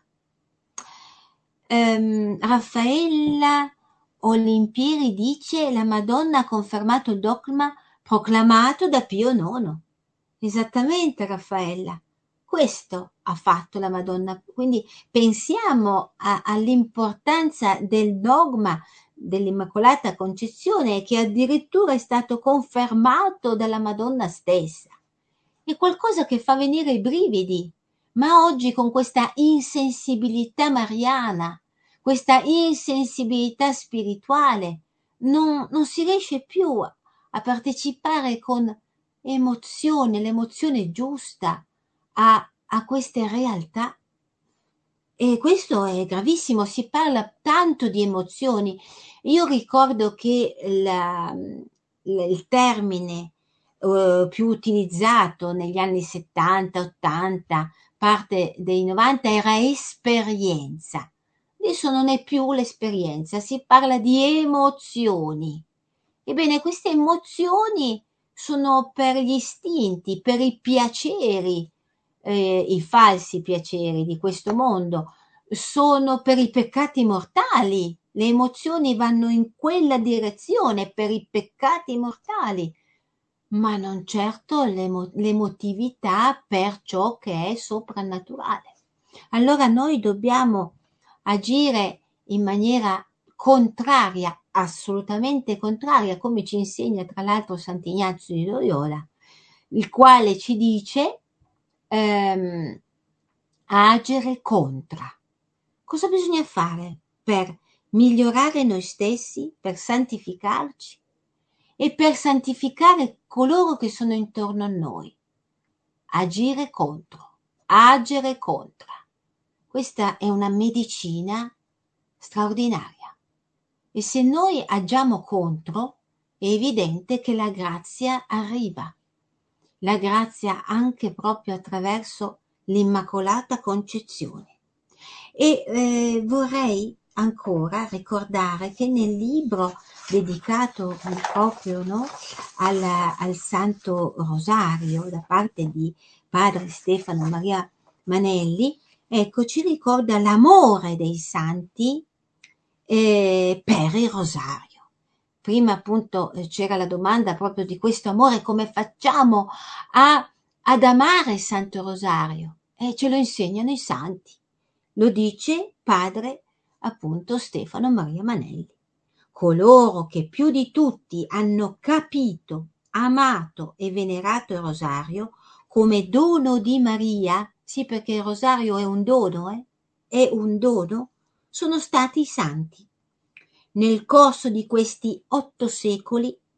Raffaella Olimpieri dice: la Madonna ha confermato il dogma proclamato da Pio IX. Esattamente, Raffaella, questo ha fatto la Madonna. Quindi pensiamo all'importanza del dogma dell'Immacolata Concezione, che addirittura è stato confermato dalla Madonna stessa. È qualcosa che fa venire i brividi, ma oggi con questa insensibilità mariana, questa insensibilità spirituale, non si riesce più a partecipare con emozione, l'emozione giusta a queste realtà. E questo è gravissimo, si parla tanto di emozioni. Io ricordo che il termine più utilizzato negli anni 70, 80, parte dei 90 era esperienza. Adesso non è più l'esperienza, si parla di emozioni. Ebbene, queste emozioni sono per gli istinti, per i piaceri, i falsi piaceri di questo mondo, sono per i peccati mortali. Le emozioni vanno in quella direzione, per i peccati mortali, ma non certo l'emotività per ciò che è soprannaturale. Allora noi dobbiamo agire in maniera contraria, assolutamente contraria, come ci insegna tra l'altro Sant'Ignazio di Loyola, il quale ci dice agere contra. Cosa bisogna fare per migliorare noi stessi, per santificarci e per santificare coloro che sono intorno a noi? Agire contro, agere contra. Questa è una medicina straordinaria. E se noi agiamo contro, è evidente che la grazia arriva. La grazia anche proprio attraverso l'Immacolata Concezione. E vorrei ancora ricordare che nel libro dedicato proprio, no, al Santo Rosario da parte di padre Stefano Maria Manelli, ecco, ci ricorda l'amore dei santi per il Rosario. Prima appunto c'era la domanda proprio di questo amore, come facciamo ad amare il Santo Rosario? Ce lo insegnano i santi. Lo dice padre appunto Stefano Maria Manelli. Coloro che più di tutti hanno capito, amato e venerato il Rosario come dono di Maria, sì, perché il Rosario è un dono, è un dono, sono stati i santi. Nel corso di questi 8 secoli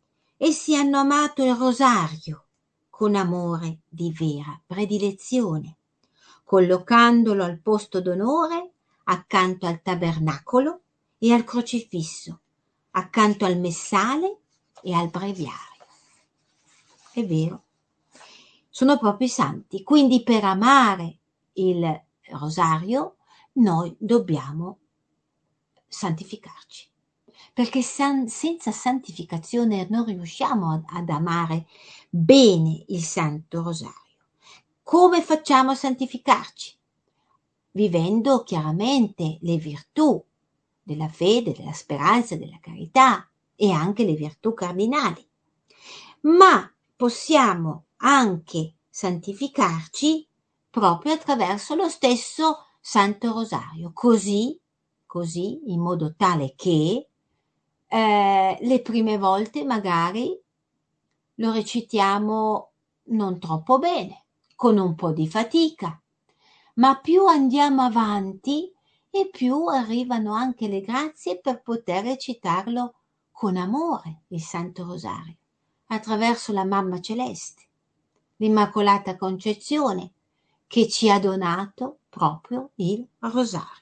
essi hanno amato il rosario con amore di vera predilezione, collocandolo al posto d'onore accanto al tabernacolo e al crocifisso, accanto al messale e al breviario. È vero, sono proprio i santi, quindi per amare il rosario noi dobbiamo santificarci, perché senza santificazione non riusciamo ad amare bene il Santo Rosario. Come facciamo a santificarci? Vivendo chiaramente le virtù della fede, della speranza, della carità e anche le virtù cardinali. Ma possiamo anche santificarci proprio attraverso lo stesso Santo Rosario, così in modo tale che le prime volte magari lo recitiamo non troppo bene, con un po' di fatica, ma più andiamo avanti e più arrivano anche le grazie per poter recitarlo con amore, il Santo Rosario, attraverso la Mamma Celeste, l'Immacolata Concezione, che ci ha donato proprio il Rosario.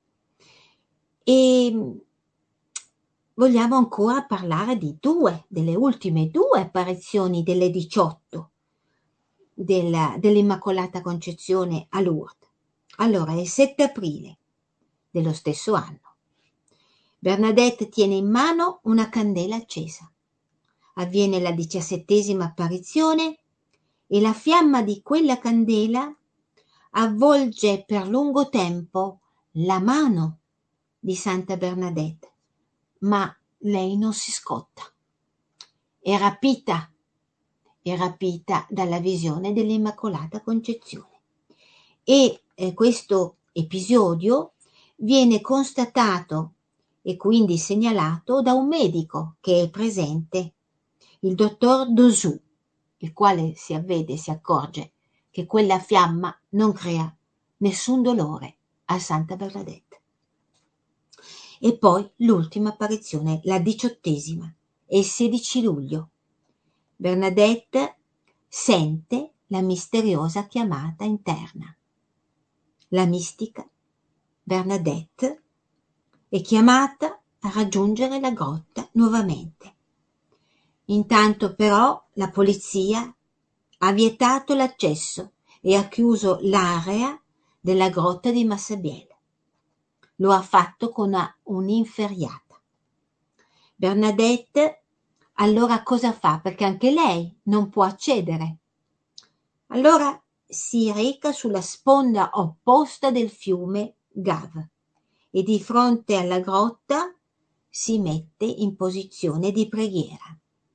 E vogliamo ancora parlare di delle ultime due apparizioni delle 18 dell'Immacolata Concezione a Lourdes. Allora, è il 7 aprile dello stesso anno. Bernadette tiene in mano una candela accesa. Avviene la 17ª apparizione e la fiamma di quella candela avvolge per lungo tempo la mano di Santa Bernadette, ma lei non si scotta. È rapita dalla visione dell'Immacolata Concezione. E questo episodio viene constatato e quindi segnalato da un medico che è presente, il dottor Dosù, il quale si accorge che quella fiamma non crea nessun dolore a Santa Bernadette. E poi l'ultima apparizione, la 18ª, è il 16 luglio. Bernadette sente la misteriosa chiamata interna. La mistica Bernadette è chiamata a raggiungere la grotta nuovamente. Intanto però la polizia ha vietato l'accesso e ha chiuso l'area della grotta di Massabielle. Lo ha fatto con un'inferriata. Bernadette allora cosa fa? Perché anche lei non può accedere. Allora si reca sulla sponda opposta del fiume Gav e di fronte alla grotta si mette in posizione di preghiera.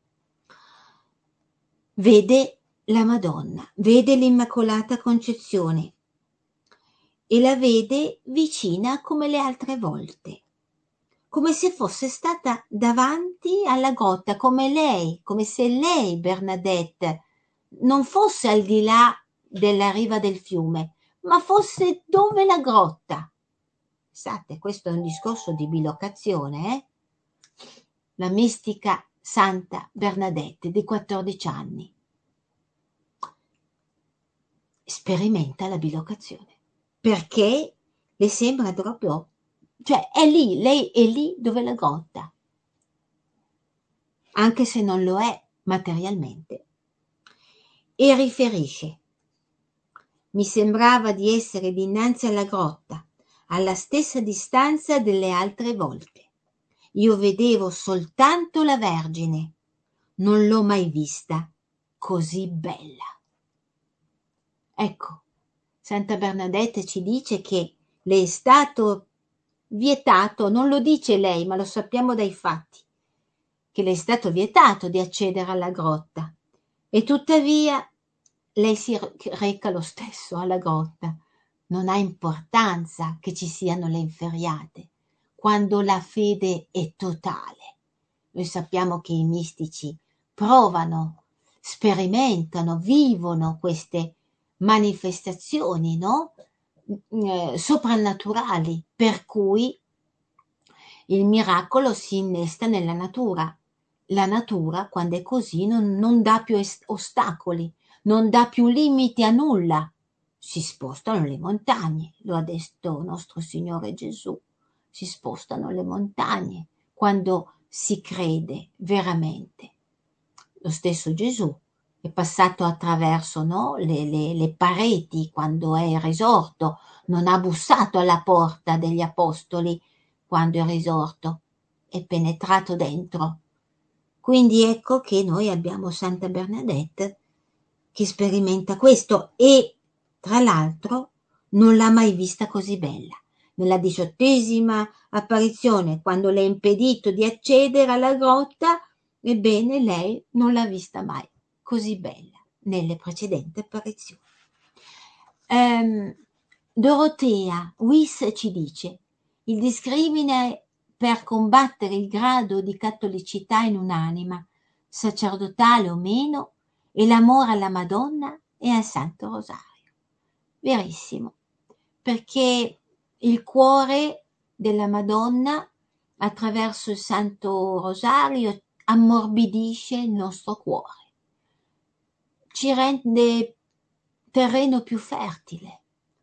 Vede la Madonna, vede l'Immacolata Concezione e la vede vicina come le altre volte, come se fosse stata davanti alla grotta, come se lei, Bernadette, non fosse al di là della riva del fiume, ma fosse dove la grotta. Sapete, questo è un discorso di bilocazione, La mistica Santa Bernadette di 14 anni sperimenta la bilocazione perché le sembra proprio, cioè è lì, lei è lì dove la grotta, anche se non lo è materialmente, e riferisce: mi sembrava di essere dinanzi alla grotta, alla stessa distanza delle altre volte. Io vedevo soltanto la Vergine, non l'ho mai vista così bella. Ecco, Santa Bernadette ci dice che le è stato vietato, non lo dice lei, ma lo sappiamo dai fatti, che le è stato vietato di accedere alla grotta, e tuttavia lei si reca lo stesso alla grotta. Non ha importanza che ci siano le inferriate, quando la fede è totale. Noi sappiamo che i mistici provano, sperimentano, vivono queste manifestazioni, no? Soprannaturali, per cui il miracolo si innesta nella natura la natura, quando è così, non dà più ostacoli, non dà più limiti a nulla. Si spostano le montagne, lo ha detto nostro Signore Gesù, si spostano le montagne quando si crede veramente. Lo stesso Gesù è passato attraverso, no, le pareti quando è risorto, non ha bussato alla porta degli apostoli quando è risorto, è penetrato dentro. Quindi ecco che noi abbiamo Santa Bernadette che sperimenta questo e, tra l'altro, non l'ha mai vista così bella. Nella 18ª apparizione, quando le è impedito di accedere alla grotta, ebbene lei non l'ha vista mai così bella nelle precedenti apparizioni. Dorotea Wyss ci dice: il discrimine per combattere il grado di cattolicità in un'anima, sacerdotale o meno, e l'amore alla Madonna e al Santo Rosario. Verissimo, perché il cuore della Madonna attraverso il Santo Rosario ammorbidisce il nostro cuore, ci rende terreno più fertile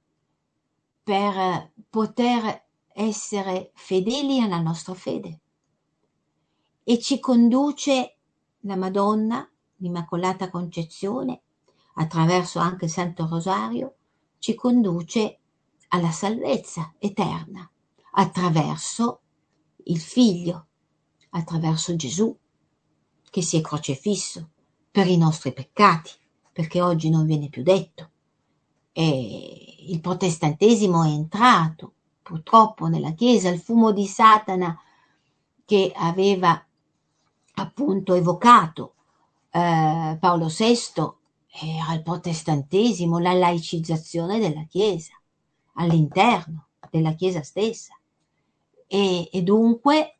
per poter essere fedeli alla nostra fede, e ci conduce la Madonna, l'Immacolata Concezione, attraverso anche il Santo Rosario, ci conduce alla salvezza eterna, attraverso il Figlio, attraverso Gesù, che si è crocefisso per i nostri peccati, perché oggi non viene più detto. E il protestantesimo è entrato purtroppo nella Chiesa, il fumo di Satana che aveva appunto evocato Paolo VI era il protestantesimo, la laicizzazione della Chiesa all'interno della Chiesa stessa, e dunque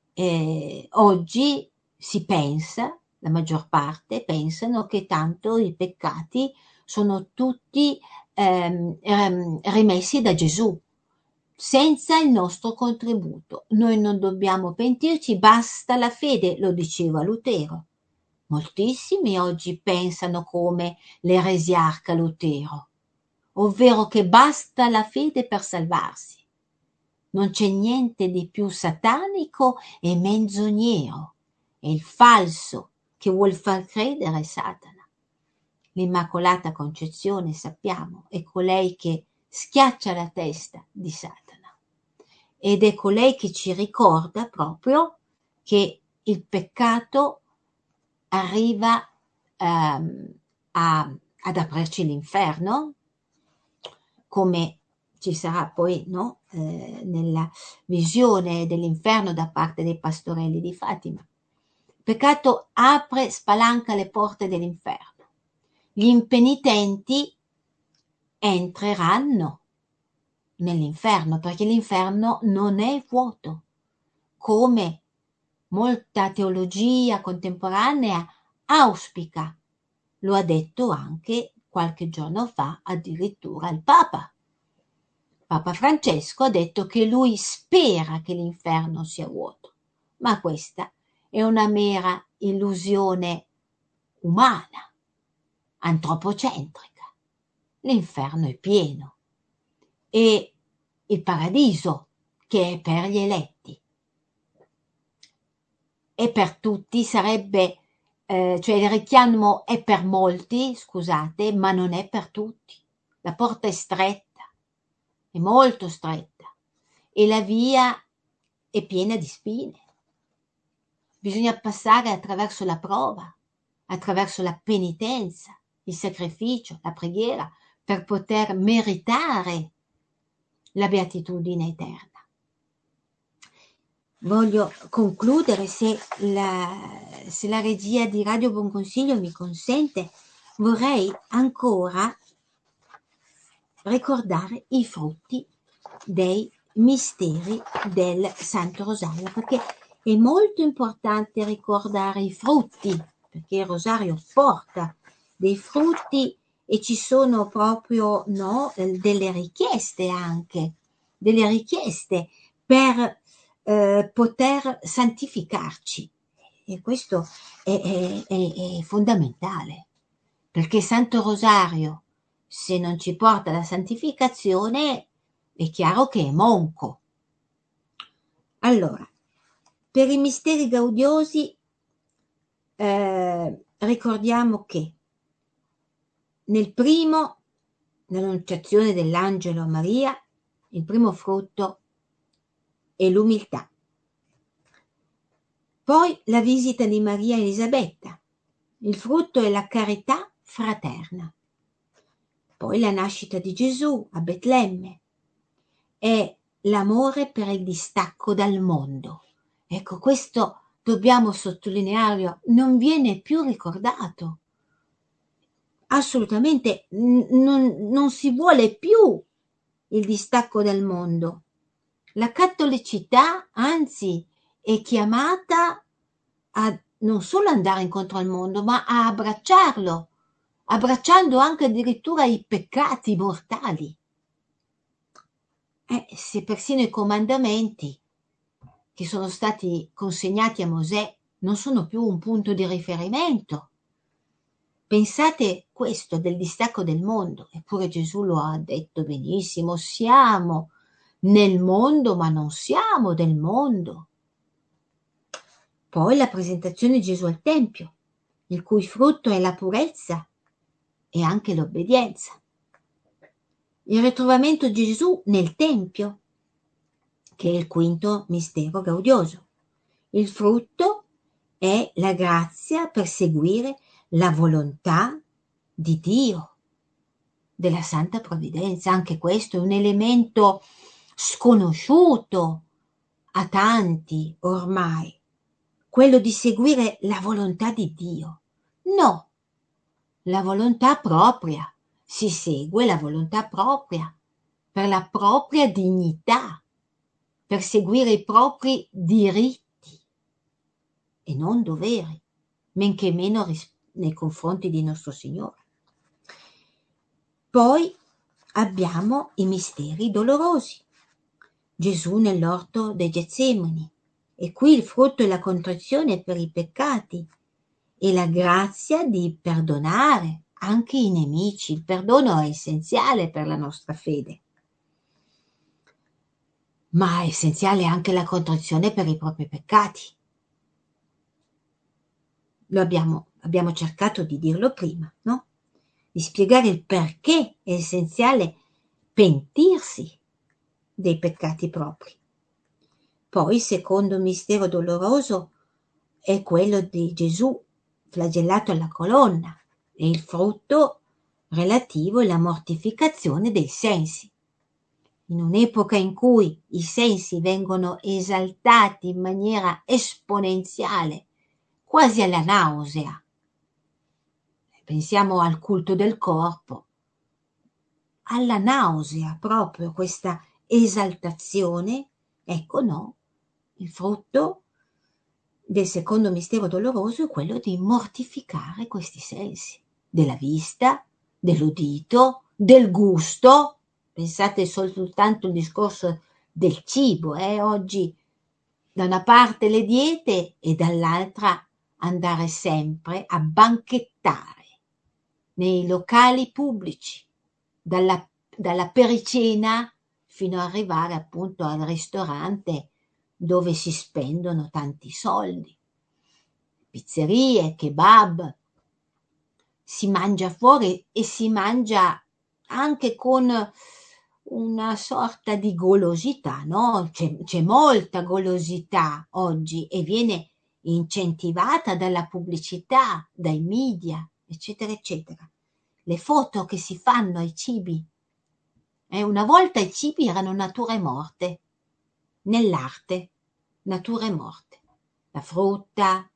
oggi si pensa, la maggior parte pensano che tanto i peccati sono tutti rimessi da Gesù, senza il nostro contributo. Noi non dobbiamo pentirci, basta la fede, lo diceva Lutero. Moltissimi oggi pensano come l'eresiarca Lutero, ovvero che basta la fede per salvarsi. Non c'è niente di più satanico e menzognero. È il falso che vuol far credere Satana. L'Immacolata Concezione, sappiamo, è colei che schiaccia la testa di Satana, ed è colei che ci ricorda proprio che il peccato arriva ad aprirci l'inferno, come ci sarà poi, no? Nella visione dell'inferno da parte dei pastorelli di Fatima. Il peccato apre, spalanca le porte dell'inferno. Gli impenitenti entreranno nell'inferno, perché l'inferno non è vuoto, come molta teologia contemporanea auspica. Lo ha detto anche qualche giorno fa addirittura il Papa. Papa Francesco ha detto che lui spera che l'inferno sia vuoto, ma questa è una mera illusione umana, antropocentrica. L'inferno è pieno, e il paradiso, che è per gli eletti e per tutti, sarebbe cioè il richiamo è per molti, scusate, ma non è per tutti. La porta è stretta, è molto stretta, e la via è piena di spine. Bisogna passare attraverso la prova, attraverso la penitenza, il sacrificio, la preghiera, per poter meritare la beatitudine eterna. Voglio concludere, se la regia di Radio Buon Consiglio mi consente, vorrei ancora ricordare i frutti dei misteri del Santo Rosario, perché è molto importante ricordare i frutti, perché il Rosario porta dei frutti e ci sono proprio, no, delle richieste anche, per poter santificarci. E questo è fondamentale, perché Santo Rosario, se non ci porta alla santificazione, è chiaro che è monco. Allora, per i misteri gaudiosi ricordiamo che nel primo, l'annunciazione dell'angelo a Maria, il primo frutto è l'umiltà. Poi la visita di Maria a Elisabetta, il frutto è la carità fraterna. Poi la nascita di Gesù a Betlemme è l'amore per il distacco dal mondo. Ecco, questo dobbiamo sottolinearlo, non viene più ricordato. Assolutamente non si vuole più il distacco dal mondo. La cattolicità, anzi, è chiamata a non solo andare incontro al mondo, ma a abbracciarlo, abbracciando anche addirittura i peccati mortali. Se persino i comandamenti che sono stati consegnati a Mosè non sono più un punto di riferimento. Pensate questo del distacco del mondo, eppure Gesù lo ha detto benissimo, siamo nel mondo ma non siamo del mondo. Poi la presentazione di Gesù al Tempio, il cui frutto è la purezza e anche l'obbedienza. Il ritrovamento di Gesù nel Tempio, che è il quinto mistero gaudioso. Il frutto è la grazia per seguire la volontà di Dio, della Santa Provvidenza. Anche questo è un elemento sconosciuto a tanti ormai, quello di seguire la volontà di Dio. No, la volontà propria. Si segue la volontà propria, per la propria dignità, per seguire i propri diritti e non doveri, men che meno nei confronti di nostro Signore. Poi abbiamo i misteri dolorosi. Gesù nell'orto dei Getsemani, e qui il frutto è la contrizione per i peccati e la grazia di perdonare anche i nemici. Il perdono è essenziale per la nostra fede, ma è essenziale anche la contrizione per i propri peccati. Abbiamo cercato di dirlo prima, no? Di spiegare il perché è essenziale pentirsi dei peccati propri. Poi il secondo mistero doloroso è quello di Gesù flagellato alla colonna e il frutto relativo alla mortificazione dei sensi. In un'epoca in cui i sensi vengono esaltati in maniera esponenziale, quasi alla nausea. Pensiamo al culto del corpo, alla nausea proprio questa esaltazione. Ecco, no, il frutto del secondo mistero doloroso è quello di mortificare questi sensi, della vista, dell'udito, del gusto. Pensate soltanto al discorso del cibo, oggi da una parte le diete e dall'altra andare sempre a banchettare nei locali pubblici, dalla pericena fino ad arrivare appunto al ristorante dove si spendono tanti soldi. Pizzerie, kebab, si mangia fuori e si mangia anche con una sorta di golosità, no? C'è molta golosità oggi e viene incentivata dalla pubblicità, dai media, eccetera, eccetera. Le foto che si fanno ai cibi. Una volta i cibi erano nature morte, nell'arte, nature morte. La frutta,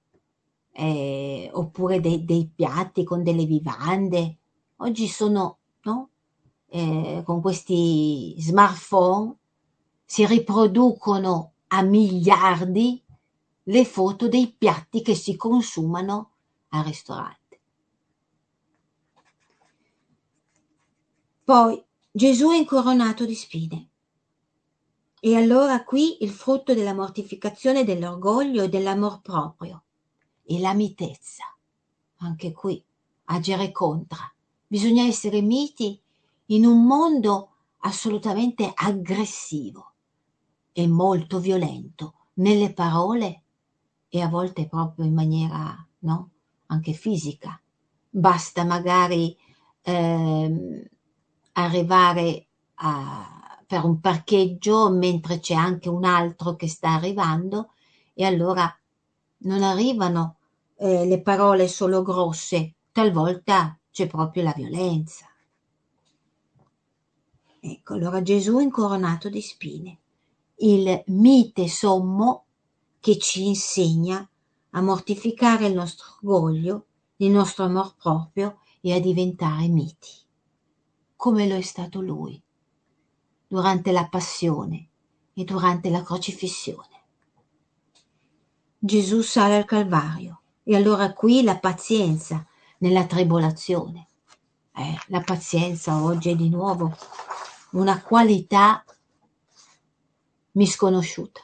oppure dei piatti con delle vivande. Oggi sono, no? Con questi smartphone si riproducono a miliardi le foto dei piatti che si consumano al ristorante. Poi Gesù è incoronato di spine. E allora qui il frutto della mortificazione dell'orgoglio e dell'amor proprio. e la mitezza. Anche qui, agire contra. Bisogna essere miti in un mondo assolutamente aggressivo e molto violento nelle parole e a volte proprio in maniera, no, anche fisica. Basta magari arrivare per un parcheggio mentre c'è anche un altro che sta arrivando e allora non arrivano le parole solo grosse, talvolta c'è proprio la violenza. Ecco, allora Gesù è incoronato di spine, il mite sommo che ci insegna a mortificare il nostro orgoglio, il nostro amor proprio e a diventare miti, come lo è stato lui durante la passione e durante la crocifissione. Gesù sale al Calvario e allora qui la pazienza nella tribolazione. La pazienza oggi è di nuovo una qualità misconosciuta.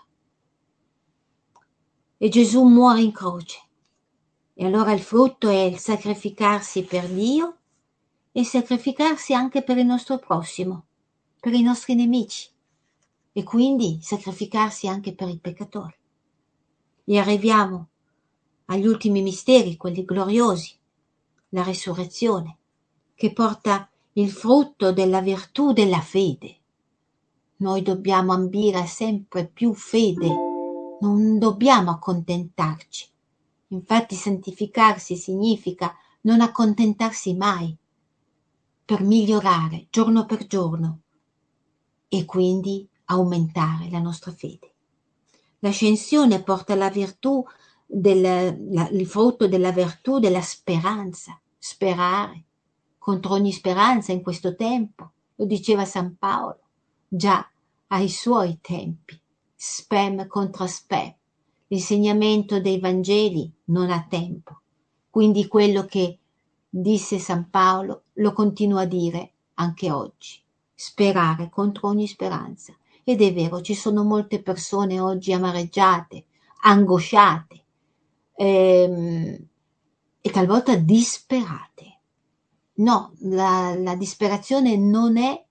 E Gesù muore in croce. E allora il frutto è il sacrificarsi per Dio e sacrificarsi anche per il nostro prossimo, per i nostri nemici e quindi sacrificarsi anche per i peccatori. E arriviamo agli ultimi misteri, quelli gloriosi, la risurrezione, che porta il frutto della virtù della fede. Noi dobbiamo ambire a sempre più fede, non dobbiamo accontentarci. Infatti santificarsi significa non accontentarsi mai, per migliorare giorno per giorno e quindi aumentare la nostra fede. L'ascensione porta la virtù il frutto della virtù della speranza, sperare contro ogni speranza in questo tempo, lo diceva San Paolo, già ai suoi tempi, spem contra spem, l'insegnamento dei Vangeli non ha tempo, quindi quello che disse San Paolo lo continua a dire anche oggi, sperare contro ogni speranza. Ed è vero, ci sono molte persone oggi amareggiate, angosciate e talvolta disperate. No, la disperazione non è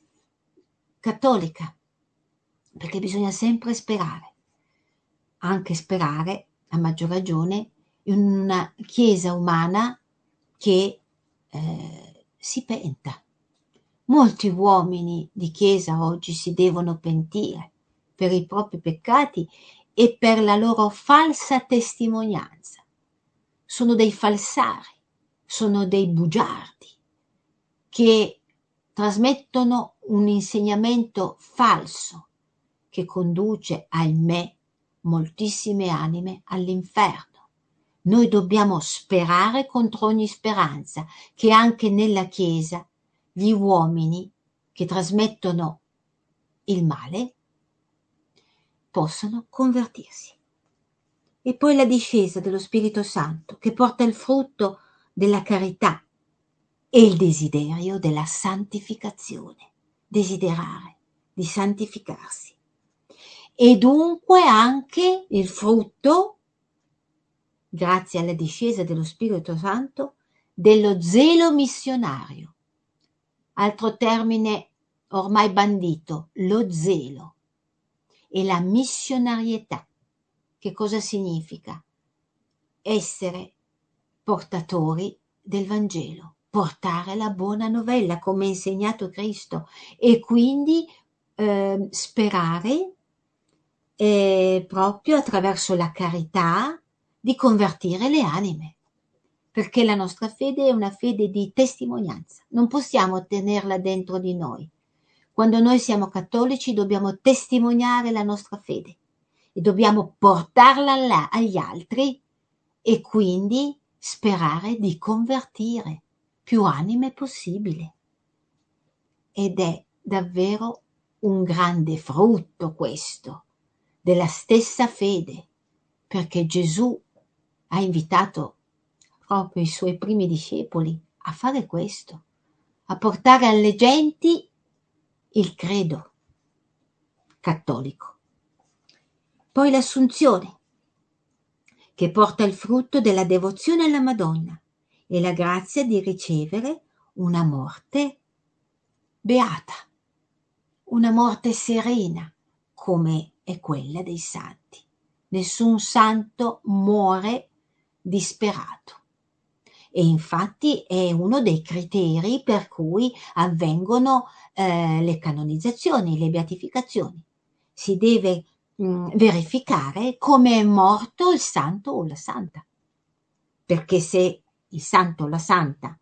cattolica, perché bisogna sempre sperare. Anche sperare, a maggior ragione, in una chiesa umana che si penta. Molti uomini di chiesa oggi si devono pentire per i propri peccati e per la loro falsa testimonianza. Sono dei falsari, sono dei bugiardi che trasmettono un insegnamento falso che conduce, ahimè, moltissime anime all'inferno. Noi dobbiamo sperare contro ogni speranza che anche nella Chiesa gli uomini che trasmettono il male possano convertirsi. E poi la discesa dello Spirito Santo che porta il frutto della carità e il desiderio della santificazione, desiderare di santificarsi. E dunque anche il frutto, grazie alla discesa dello Spirito Santo, dello zelo missionario. Altro termine ormai bandito, lo zelo e la missionarietà. Che cosa significa? Essere portatori del Vangelo, portare la buona novella come ha insegnato Cristo e quindi sperare proprio attraverso la carità di convertire le anime. Perché la nostra fede è una fede di testimonianza, non possiamo tenerla dentro di noi. Quando noi siamo cattolici dobbiamo testimoniare la nostra fede e dobbiamo portarla agli altri e quindi sperare di convertire più anime possibile. Ed è davvero un grande frutto questo della stessa fede, perché Gesù ha invitato proprio i suoi primi discepoli a fare questo, a portare alle genti il credo cattolico. Poi l'assunzione, che porta il frutto della devozione alla Madonna e la grazia di ricevere una morte beata, una morte serena, come è quella dei santi. Nessun santo muore disperato. E infatti è uno dei criteri per cui avvengono le canonizzazioni, le beatificazioni. Si deve verificare come è morto il santo o la santa, perché se il santo o la santa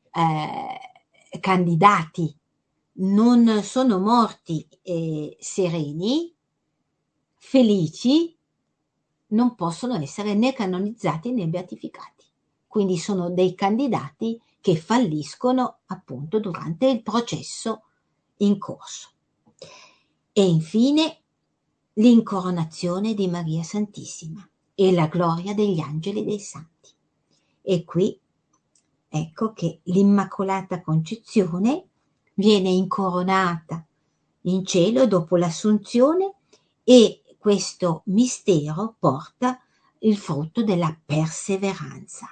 candidati non sono morti sereni, felici, non possono essere né canonizzati né beatificati. Quindi sono dei candidati che falliscono appunto durante il processo in corso. E infine l'incoronazione di Maria Santissima e la gloria degli angeli e dei santi. E qui ecco che l'Immacolata Concezione viene incoronata in cielo dopo l'Assunzione e questo mistero porta il frutto della perseveranza.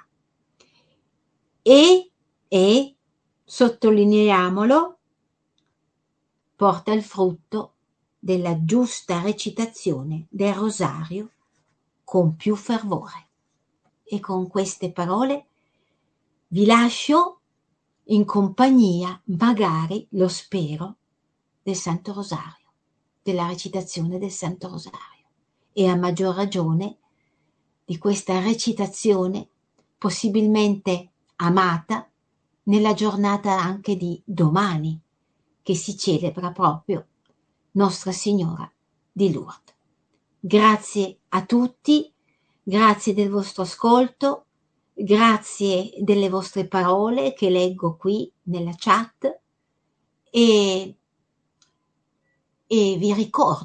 E sottolineiamolo, porta il frutto della giusta recitazione del rosario con più fervore. E con queste parole vi lascio in compagnia, magari, lo spero, del Santo Rosario, della recitazione del Santo Rosario. E a maggior ragione di questa recitazione possibilmente amata nella giornata anche di domani, che si celebra proprio Nostra Signora di Lourdes. Grazie a tutti, grazie del vostro ascolto, grazie delle vostre parole che leggo qui nella chat e vi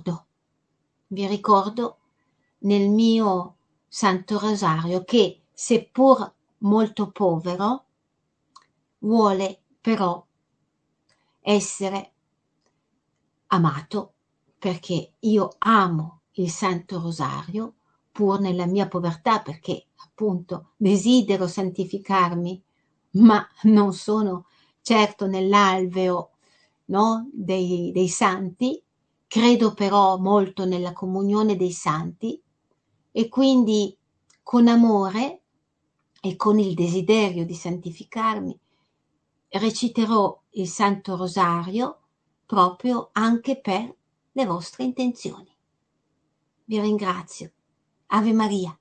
ricordo nel mio Santo Rosario che, seppur molto povero, vuole però essere amato, perché io amo il Santo Rosario pur nella mia povertà, perché appunto desidero santificarmi, ma non sono certo nell'alveo, no, dei santi. Credo però molto nella comunione dei santi e quindi con amore e con il desiderio di santificarmi reciterò il Santo Rosario proprio anche per le vostre intenzioni. Vi ringrazio. Ave Maria.